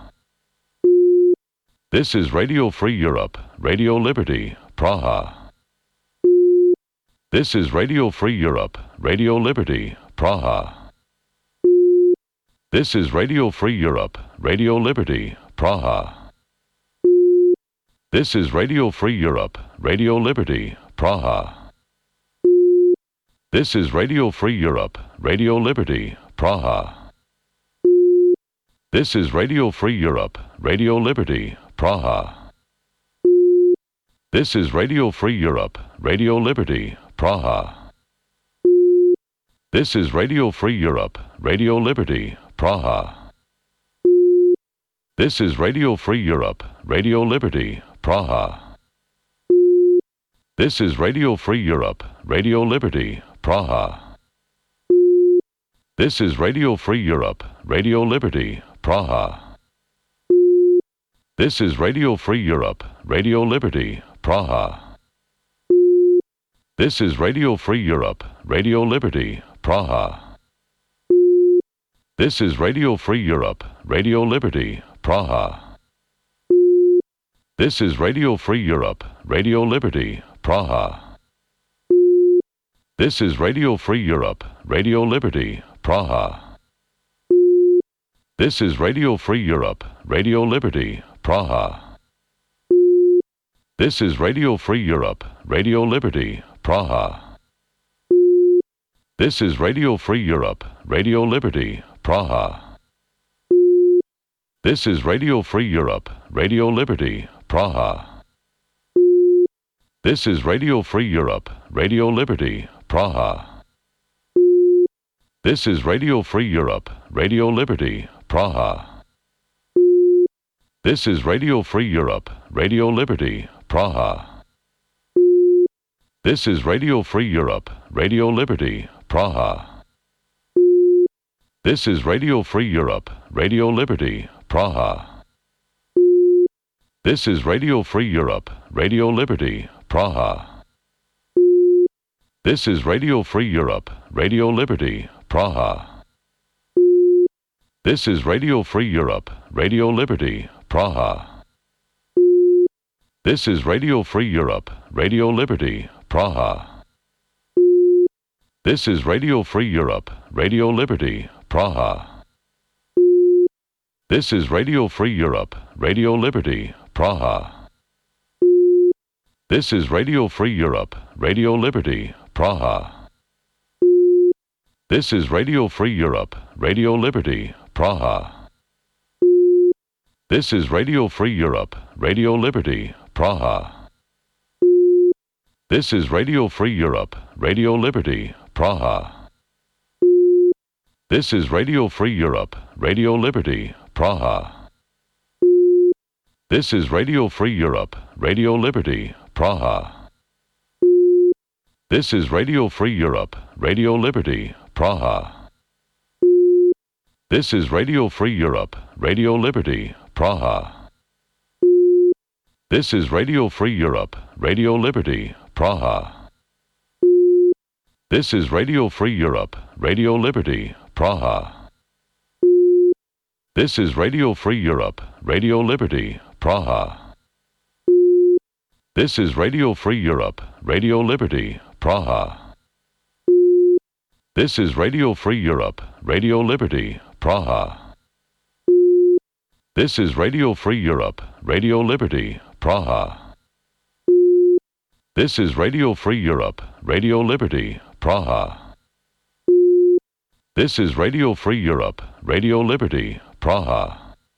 A: This is Radio Free Europe, Radio Liberty, Praha. This is Radio Free Europe, Radio Liberty, Praha. This is Radio Free Europe, Radio Liberty, Praha. This is Radio Free Europe, Radio Liberty, Praha. This is Radio Free Europe, Radio Liberty, Praha. This is Radio Free Europe, Radio Liberty, Praha. This is Radio Free Europe, Radio Liberty, Praha. This is Radio Free Europe, Radio Liberty, Praha. This is Radio Free Europe, Radio Liberty, Praha. This is Radio Free Europe, Radio Liberty, Praha. This is Radio Free Europe, Radio Liberty, Praha. This is Radio Free Europe, Radio Liberty, Praha. This is Radio Free Europe, Radio Liberty, Praha. This is Radio Free Europe, Radio Liberty, Praha. This is Radio Free Europe, Radio Liberty, Praha. This is Radio Free Europe, Radio Liberty, Praha. This is Radio Free Europe, Radio Liberty, Praha. This is Radio Free Europe, Radio Liberty, Praha. This is Radio Free Europe, Radio Liberty, Praha. This is Radio Free Europe, Radio Liberty, Praha. This is Radio Free Europe, Radio Liberty, Praha. This is Radio Free Europe, Radio Liberty, Praha. This is Radio Free Europe, Radio Liberty, Praha. This is Radio Free Europe, Radio Liberty, Praha. This is Radio Free Europe, Radio Liberty, Praha. This is Radio Free Europe, Radio Liberty, Praha. This is Radio Free Europe, Radio Liberty, Praha. This is Radio Free Europe, Radio Liberty, Praha. This is Radio Free Europe, Radio Liberty, Praha. This is Radio Free Europe, Radio Liberty, Praha. This is Radio Free Europe, Radio Liberty, Praha. This is Radio Free Europe, Radio Liberty, Praha. This is Radio Free Europe, Radio Liberty, Praha. This is Radio Free Europe, Radio Liberty, Praha. This is Radio Free Europe, Radio Liberty, Praha. This is Radio Free Europe, Radio Liberty, Praha. This is Radio Free Europe, Radio Liberty, Praha. This is Radio Free Europe, Radio Liberty, Praha. This is Radio Free Europe, Radio Liberty, Praha. This is Radio Free Europe, Radio Liberty, Praha. This is Radio Free Europe, Radio Liberty, Praha. This is Radio Free Europe, Radio Liberty, Praha. This is Radio Free Europe, Radio Liberty, Praha. This is Radio Free Europe, Radio Liberty, Praha. This is Radio Free Europe, Radio Liberty, Praha. This is Radio Free Europe, Radio Liberty, Praha. This is Radio Free Europe, Radio Liberty, Praha.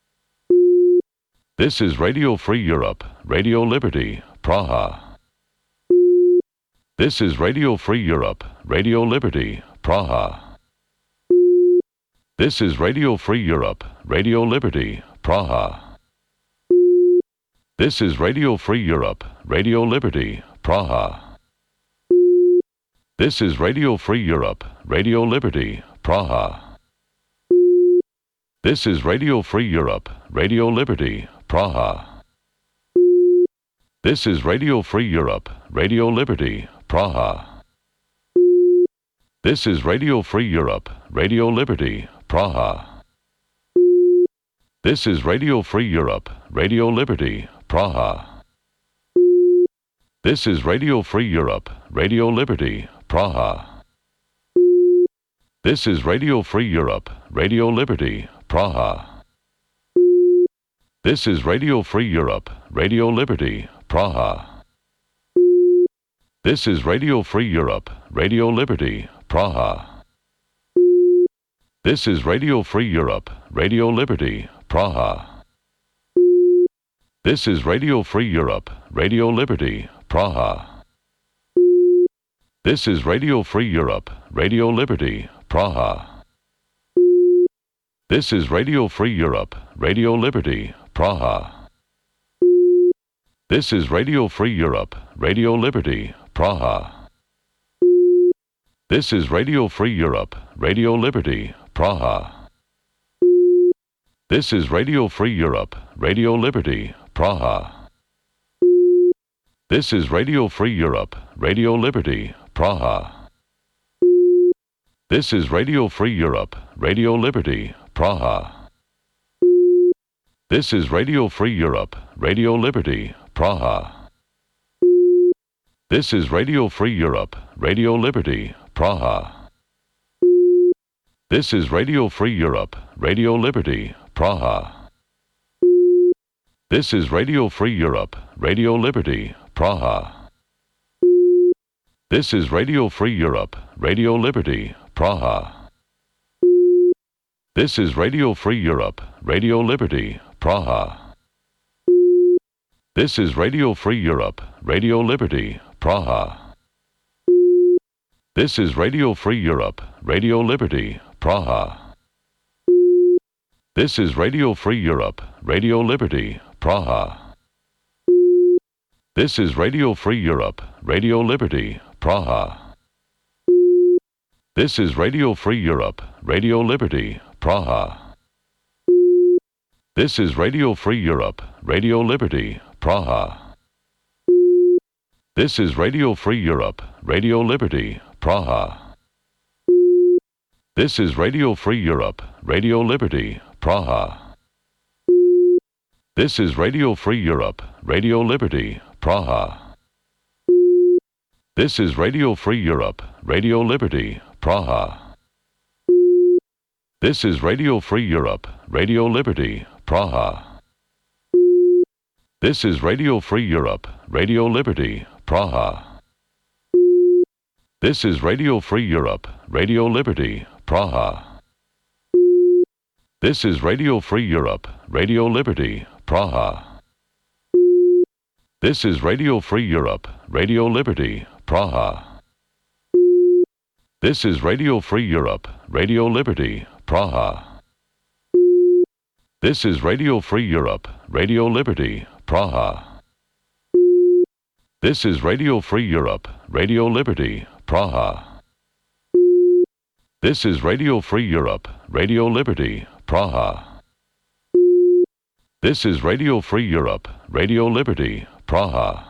A: This is Radio Free Europe, Radio Liberty, Praha. This is Radio Free Europe, Radio Liberty, Praha. This is Radio Free Europe, Radio Liberty, Praha. This is Radio Free Europe, Radio Liberty, Praha. This is Radio Free Europe, Radio Liberty, Praha. This is Radio Free Europe, Radio Liberty, Praha. This is Radio Free Europe, Radio Liberty, Praha. This is Radio Free Europe, Radio Liberty, Praha. This is Radio Free Europe, Radio Liberty, Praha. This is Radio Free Europe, Radio Liberty, Praha. This is Radio Free Europe, Radio Liberty, Praha. This is Radio Free Europe, Radio Liberty, Praha. This is Radio Free Europe, Radio Liberty, Praha. This is Radio Free Europe, Radio Liberty, Praha. This is Radio Free Europe, Radio Liberty, Praha. This is Radio Free Europe, Radio Liberty, Praha. This is Radio Free Europe, Radio Liberty, Praha. This is Radio Free Europe, Radio Liberty, Praha. This is Radio Free Europe, Radio Liberty, Praha. This is Radio Free Europe, Radio Liberty, Praha. This is Radio Free Europe, Radio Liberty, Praha. This is Radio Free Europe, Radio Liberty, Praha. This is Radio Free Europe, Radio Liberty, Praha. This is Radio Free Europe, Radio Liberty, Praha. This is Radio Free Europe, Radio Liberty, Praha. This is Radio Free Europe, Radio Liberty, Praha. This is Radio Free Europe, Radio Liberty, Praha. This is Radio Free Europe, Radio Liberty, Praha. This is Radio Free Europe, Radio Liberty, Praha. This is Radio Free Europe, Radio Liberty, Praha. This is Radio Free Europe, Radio Liberty, Praha. This is Radio Free Europe, Radio Liberty, Praha. This is Radio Free Europe, Radio Liberty, Praha. This is Radio Free Europe, Radio Liberty, Praha. This is Radio Free Europe, Radio Liberty, Praha. This is Radio Free Europe, Radio Liberty, Praha. This is Radio Free Europe, Radio Liberty, Praha. This is Radio Free Europe, Radio Liberty, Praha. This is Radio Free Europe, Radio Liberty, Praha. This is Radio Free Europe, Radio Liberty, Praha. This is Radio Free Europe, Radio Liberty, Praha. This is Radio Free Europe, Radio Liberty, Praha. This is Radio Free Europe, Radio Liberty, Praha. This is Radio Free Europe, Radio Liberty, Praha. This is Radio Free Europe, Radio Liberty, Praha. This is Radio Free Europe, Radio Liberty, Praha. This is Radio Free Europe, Radio Liberty, Praha. This is Radio Free Europe, Radio Liberty, Praha.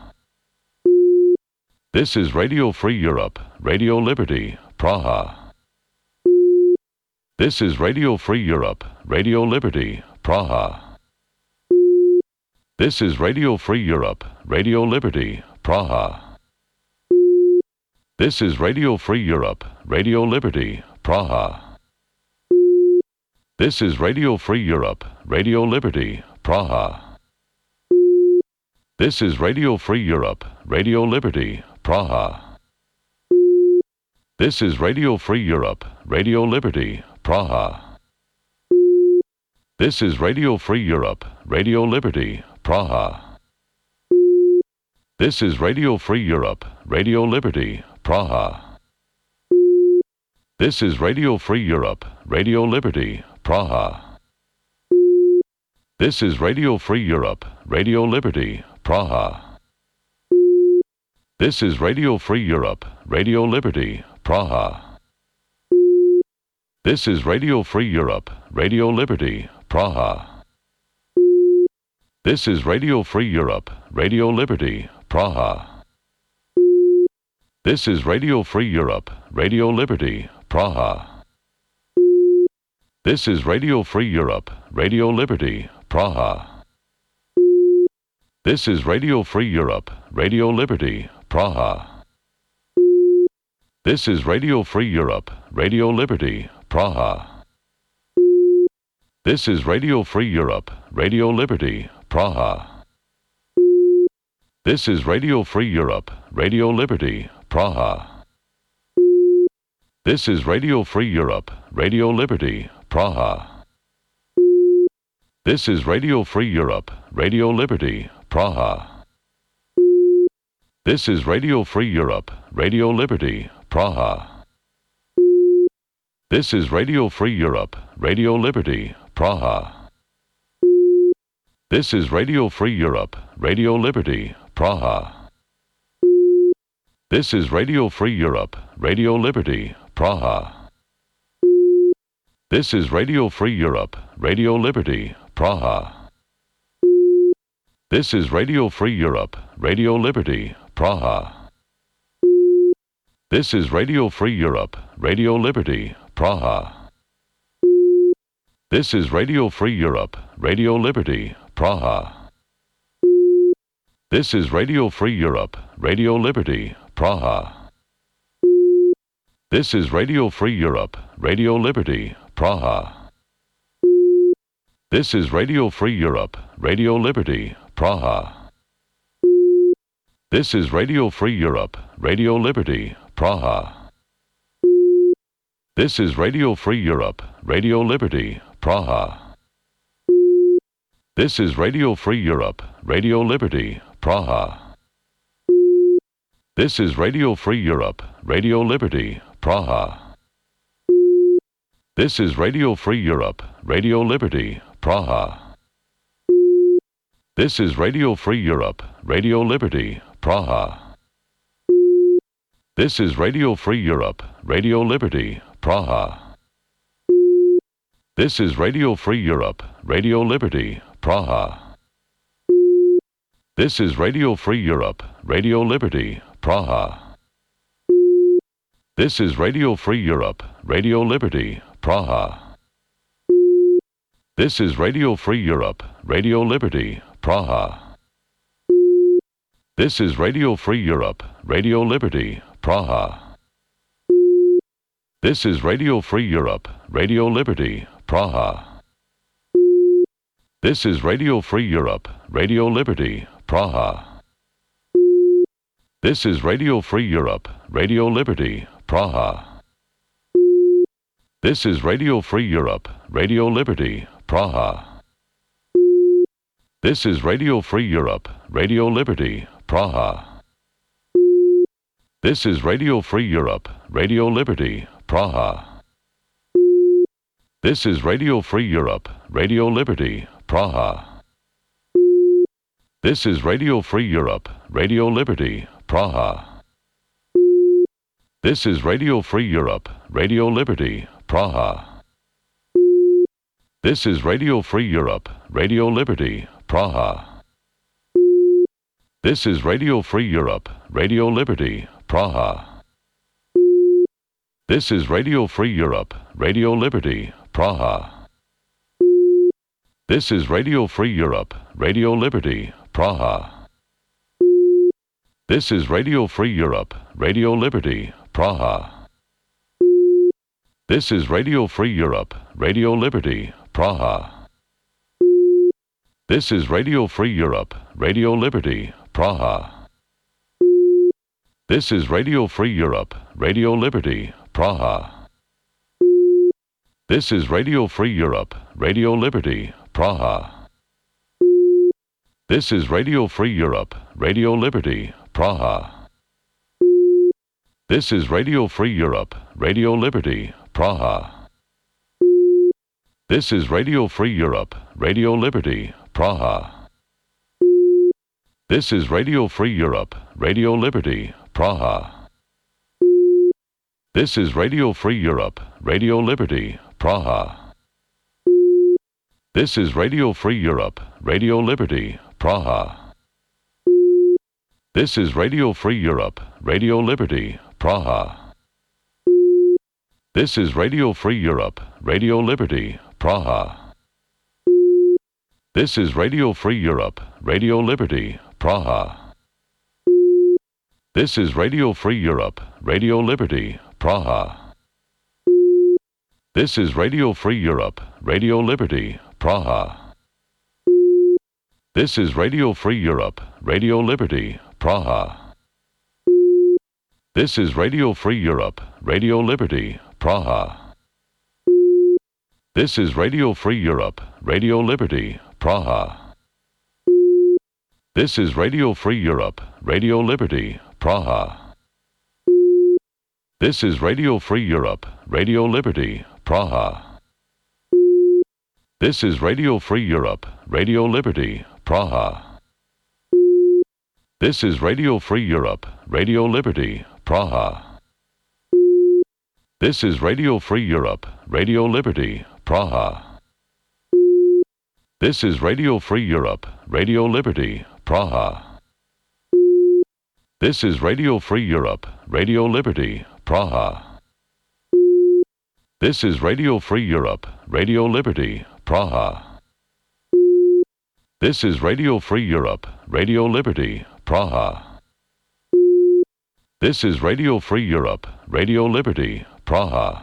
A: This is Radio Free Europe, Radio Liberty, Praha. This is Radio Free Europe, Radio Liberty, Praha. This is Radio Free Europe, Radio Liberty, Praha. This is Radio Free Europe, Radio Liberty, Praha. This is Radio Free Europe, Radio Liberty, Praha. This is Radio Free Europe, Radio Liberty, Praha. This is Radio Free Europe, Radio Liberty, Praha. This is Radio Free Europe, Radio Liberty, Praha. This is Radio Free Europe, Radio Liberty, Praha. This is Radio Free Europe, Radio Liberty, Praha. This is Radio Free Europe, Radio Liberty, Praha. This is Radio Free Europe, Radio Liberty, Praha. This is Radio Free Europe, Radio Liberty, Praha. This is Radio Free Europe, Radio Liberty, Praha. This is Radio Free Europe, Radio Liberty, Praha. This is Radio Free Europe, Radio Liberty, Praha. This is Radio Free Europe, Radio Liberty, Praha. This is Radio Free Europe, Radio Liberty, Praha. This is Radio Free Europe, Radio Liberty, Praha. This is Radio Free Europe, Radio Liberty, Praha. This is Radio Free Europe, Radio Liberty, Praha. This is Radio Free Europe, Radio Liberty, Praha. This is Radio Free Europe, Radio Liberty, Praha. This is Radio Free Europe, Radio Liberty, Praha. This is Radio Free Europe, Radio Liberty, Praha. This is Radio Free Europe, Radio Liberty, Praha. This is Radio Free Europe, Radio Liberty, Praha. This is Radio Free Europe, Radio Liberty, Praha. This is Radio Free Europe, Radio Liberty, Praha. This is Radio Free Europe, Radio Liberty, Praha. This is Radio Free Europe, Radio Liberty, Praha. This is Radio Free Europe, Radio Liberty, Praha. This is Radio Free Europe, Radio Liberty, Praha. This is Radio Free Europe, Radio Liberty, Praha. This is Radio Free Europe, Radio Liberty, Praha. This is Radio Free Europe, Radio Liberty, Praha. This is Radio Free Europe, Radio Liberty, Praha. This is Radio Free Europe, Radio Liberty, Praha. This is Radio Free Europe, Radio Liberty, Praha. This is Radio Free Europe, Radio Liberty, Praha. This is Radio Free Europe, Radio Liberty, Praha. This is Radio Free Europe, Radio Liberty, Praha. This is Radio Free Europe, Radio Liberty, Praha. This is Radio Free Europe, Radio Liberty, Praha. This is Radio Free Europe, Radio Liberty, Praha. This is Radio Free Europe, Radio Liberty, Praha. This is Radio Free Europe, Radio Liberty, Praha. This is Radio Free Europe, Radio Liberty, Praha. This is Radio Free Europe, Radio Liberty, Praha. This is Radio Free Europe, Radio Liberty, Praha. This is Radio Free Europe, Radio Liberty, Praha. This is Radio Free Europe, Radio Liberty, Praha. This is Radio Free Europe, Radio Liberty, Praha. This is Radio Free Europe, Radio Liberty, Praha. This is Radio Free Europe, Radio Liberty, Praha. This is Radio Free Europe, Radio Liberty, Praha. This is Radio Free Europe, Radio Liberty, Praha. This is Radio Free Europe, Radio Liberty, Praha. This is Radio Free Europe, Radio Liberty, Praha. This is Radio Free Europe, Radio Liberty, Praha. This is Radio Free Europe, Radio Liberty, Praha. This is Radio Free Europe, Radio Liberty, Praha. This is Radio Free Europe, Radio Liberty, Praha. This is Radio Free Europe, Radio Liberty, Praha. This is Radio Free Europe, Radio Liberty, Praha. This is Radio Free Europe, Radio Liberty, Praha. This is Radio Free Europe, Radio Liberty, Praha. This is Radio Free Europe, Radio Liberty, Praha. This is Radio Free Europe, Radio Liberty, Praha. This is Radio Free Europe, Radio Liberty, Praha. This is Radio Free Europe, Radio Liberty, Praha. This is Radio Free Europe, Radio Liberty, Praha. This is Radio Free Europe, Radio Liberty, Praha. This is Radio Free Europe, Radio Liberty, Praha. This is Radio Free Europe, Radio Liberty, Praha. This is Radio Free Europe, Radio Liberty, Praha. This is Radio Free Europe, Radio Liberty, Praha. This is Radio Free Europe, Radio Liberty, Praha. This is Radio Free Europe, Radio Liberty, Praha. This is Radio Free Europe, Radio Liberty, Praha. This is Radio Free Europe, Radio Liberty, Praha. This is Radio Free Europe, Radio Liberty, Praha. This is Radio Free Europe, Radio Liberty, Praha. This is Radio Free Europe, Radio Liberty, Praha. This is Radio Free Europe, Radio Liberty, Praha. This is Radio Free Europe, Radio Liberty, Praha. This is Radio Free Europe, Radio Liberty, Praha.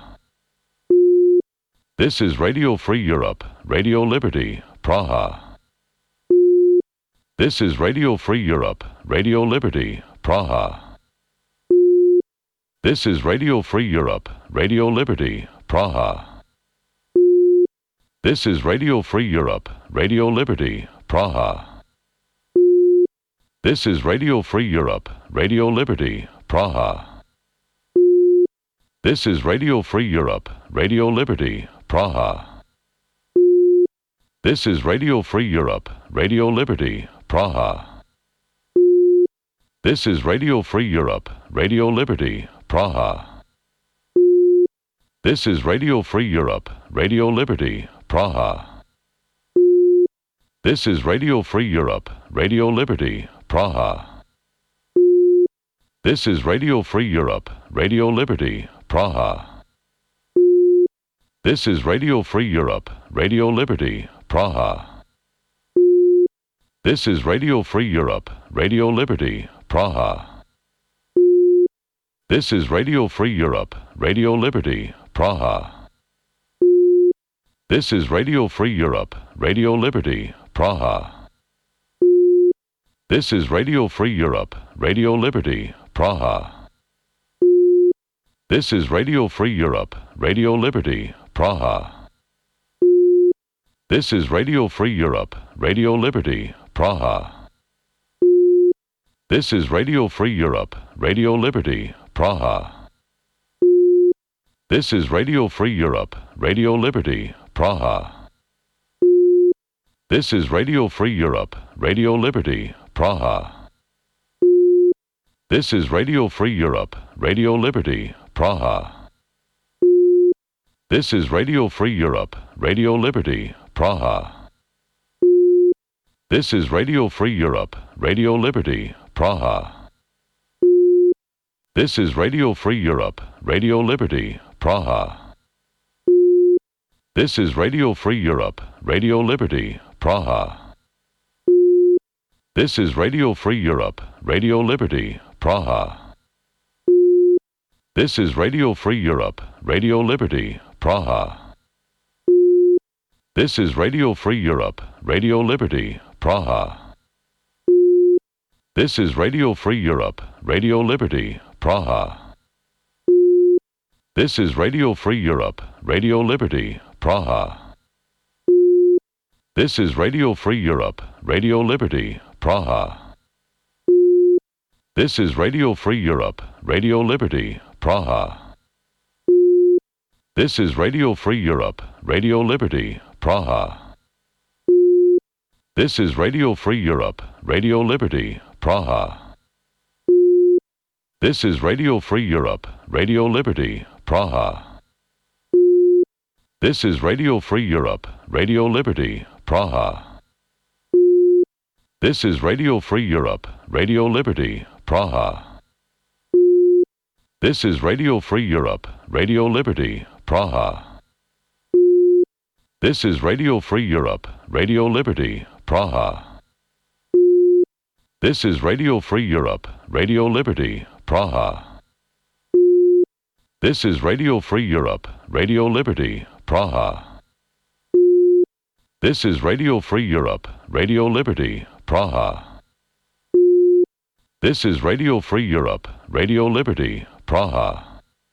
A: This is Radio Free Europe, Radio Liberty, Praha. This is Radio Free Europe, Radio Liberty, Praha. This is Radio Free Europe, Radio Liberty, Praha. This is Radio Free Europe, Radio Liberty, Praha. This is Radio Free Europe, Radio Liberty, Praha. This is Radio Free Europe, Radio Liberty, Praha. This is Radio Free Europe, Radio Liberty, Praha. This is Radio Free Europe, Radio Liberty, Praha. This is Radio Free Europe, Radio Liberty, Praha. This is Radio Free Europe, Radio Liberty, Praha. This is Radio Free Europe, Radio Liberty, Praha. This is Radio Free Europe, Radio Liberty, Praha. This is Radio Free Europe, Radio Liberty, Praha. This is Radio Free Europe, Radio Liberty, Praha. This is Radio Free Europe, Radio Liberty, Praha. This is Radio Free Europe, Radio Liberty, Praha. This is Radio Free Europe, Radio Liberty, Praha. This is Radio Free Europe, Radio Liberty, Praha. This is Radio Free Europe, Radio Liberty, Praha. This is Radio Free Europe, Radio Liberty, Praha. This is Radio Free Europe, Radio Liberty, Praha. This is Radio Free Europe, Radio Liberty, Praha. This is Radio Free Europe, Radio Liberty, Praha. This is Radio Free Europe, Radio Liberty, Praha. This is Radio Free Europe, Radio Liberty, Praha. This is Radio Free Europe, Radio Liberty, Praha. This is Radio Free Europe, Radio Liberty, Praha. This is Radio Free Europe, Radio Liberty, Praha. This is Radio Free Europe, Radio Liberty, Praha. This is Radio Free Europe, Radio Liberty, Praha. This is Radio Free Europe, Radio Liberty, Praha. This is Radio Free Europe, Radio Liberty, Praha. This is Radio Free Europe, Radio Liberty, Praha. This is Radio Free Europe, Radio Liberty, Praha. This is Radio Free Europe, Radio Liberty, Praha. This is Radio Free Europe, Radio Liberty, Praha. This is Radio Free Europe, Radio Liberty, Praha. This is Radio Free Europe, Radio Liberty, Praha. This is Radio Free Europe, Radio Liberty, Praha. This is Radio Free Europe, Radio Liberty, Praha. This is Radio Free Europe, Radio Liberty, Praha. This is Radio Free Europe, Radio Liberty, Praha. This is Radio Free Europe, Radio Liberty, Praha. This is Radio Free Europe, Radio Liberty, Praha.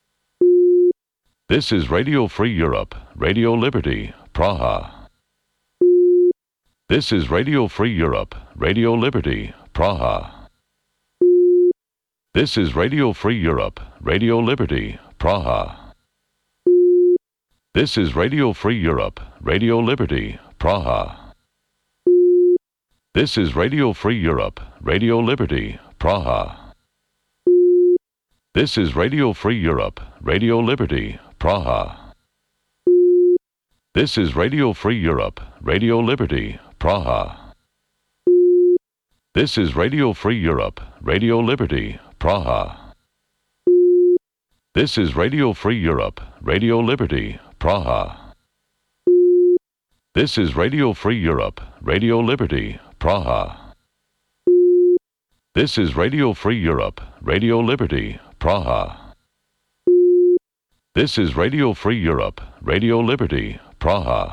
A: This is Radio Free Europe, Radio Liberty, Praha. This is Radio Free Europe, Radio Liberty, Praha. This is Radio Free Europe, Radio Liberty, Praha. This is Radio Free Europe, Radio Liberty, Praha. This is Radio Free Europe, Radio Liberty, Praha. This is Radio Free Europe, Radio Liberty, Praha. This is Radio Free Europe, Radio Liberty, Praha. This is Radio Free Europe, Radio Liberty, Praha. This is Radio Free Europe, Radio Liberty, Praha. This is Radio Free Europe, Radio Liberty, Praha. This is Radio Free Europe, Radio Liberty, Praha. This is Radio Free Europe, Radio Liberty, Praha.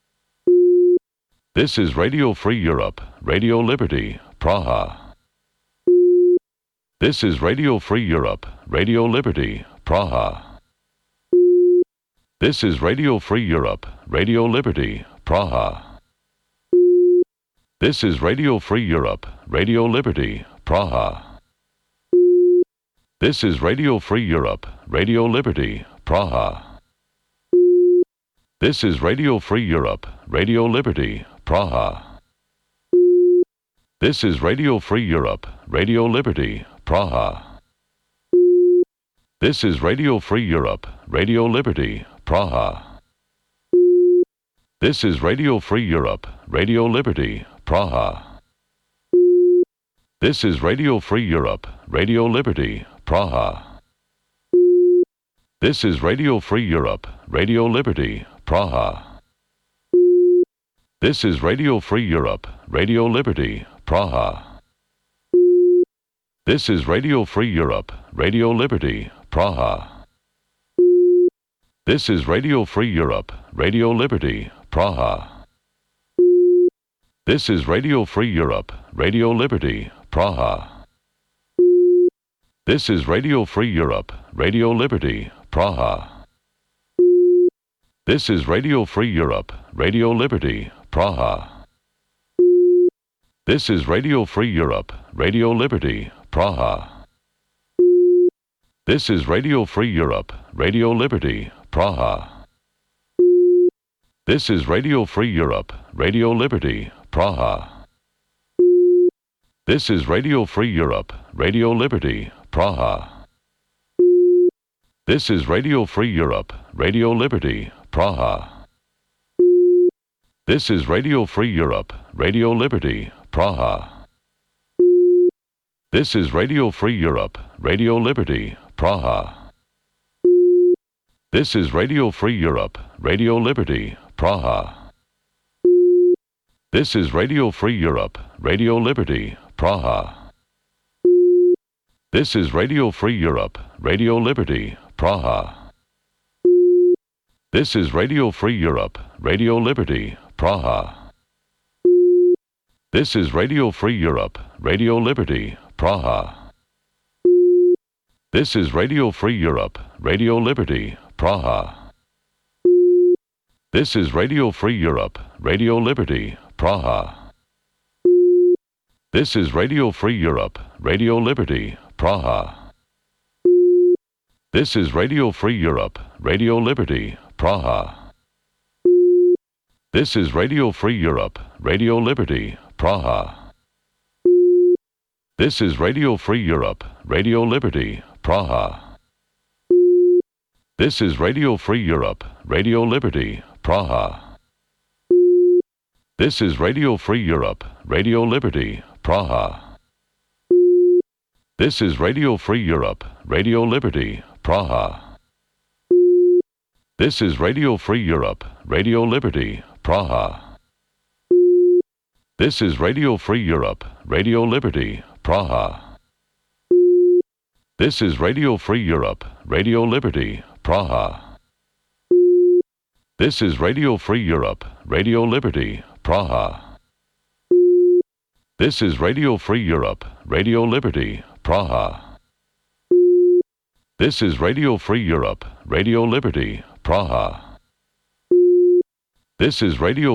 A: This is Radio Free Europe, Radio Liberty, Praha. This is Radio Free Europe, Radio Liberty, Praha. This is Radio Free Europe, Radio Liberty, Praha. This is Radio Free Europe, Radio Liberty, Praha. This is Radio Free Europe, Radio Liberty, Praha. This is Radio Free Europe, Radio Liberty, Praha. This is Radio Free Europe, Radio Liberty, Praha. This is Radio Free Europe, Radio Liberty, Praha. This is Radio Free Europe, Radio Liberty, Praha. This is Radio Free Europe, Radio Liberty, Praha. This is Radio Free Europe, Radio Liberty, Praha. This is Radio Free Europe, Radio Liberty, Praha. This is Radio Free Europe, Radio Liberty, Praha. This is Radio Free Europe, Radio Liberty, Praha. This is Radio Free Europe, Radio Liberty, Praha. This is Radio Free Europe, Radio Liberty, Praha. This is Radio Free Europe, Radio Liberty, Praha. This is Radio Free Europe, Radio Liberty, Praha. This is Radio Free Europe, Radio Liberty, Praha. This is Radio Free Europe, Radio Liberty, Praha. This is Radio Free Europe, Radio Liberty, Praha. This is Radio Free Europe, Radio Liberty, Praha. This is Radio Free Europe, Radio Liberty, Praha. This is Radio Free Europe, Radio Liberty, Praha. This is Radio Free Europe, Radio Liberty, Praha. This is Radio Free Europe, Radio Liberty, Praha. This is Radio Free Europe, Radio Liberty, Praha. This is Radio Free Europe, Radio Liberty, Praha. This is Radio Free Europe, Radio Liberty, Praha. This is Radio Free Europe, Radio Liberty, Praha. This is Radio Free Europe, Radio Liberty, Praha. This is Radio Free Europe, Radio Liberty, Praha. This is Radio Free Europe, Radio Liberty, Praha. This is Radio Free Europe, Radio Liberty, Praha. This is Radio Free Europe, Radio Liberty, Praha. This is Radio Free Europe, Radio Liberty, Praha. This is Radio Free Europe, Radio Liberty, Praha. This is Radio Free Europe, Radio Liberty, Praha. This is Radio Free Europe, Radio Liberty, Praha. This is Radio Free Europe, Radio Liberty, Praha. This is Radio Free Europe, Radio Liberty, Praha. This is Radio Free Europe, Radio Liberty, Praha. This is Radio Free Europe, Radio Liberty, Praha. This is Radio Free Europe, Radio Liberty, Praha. This is Radio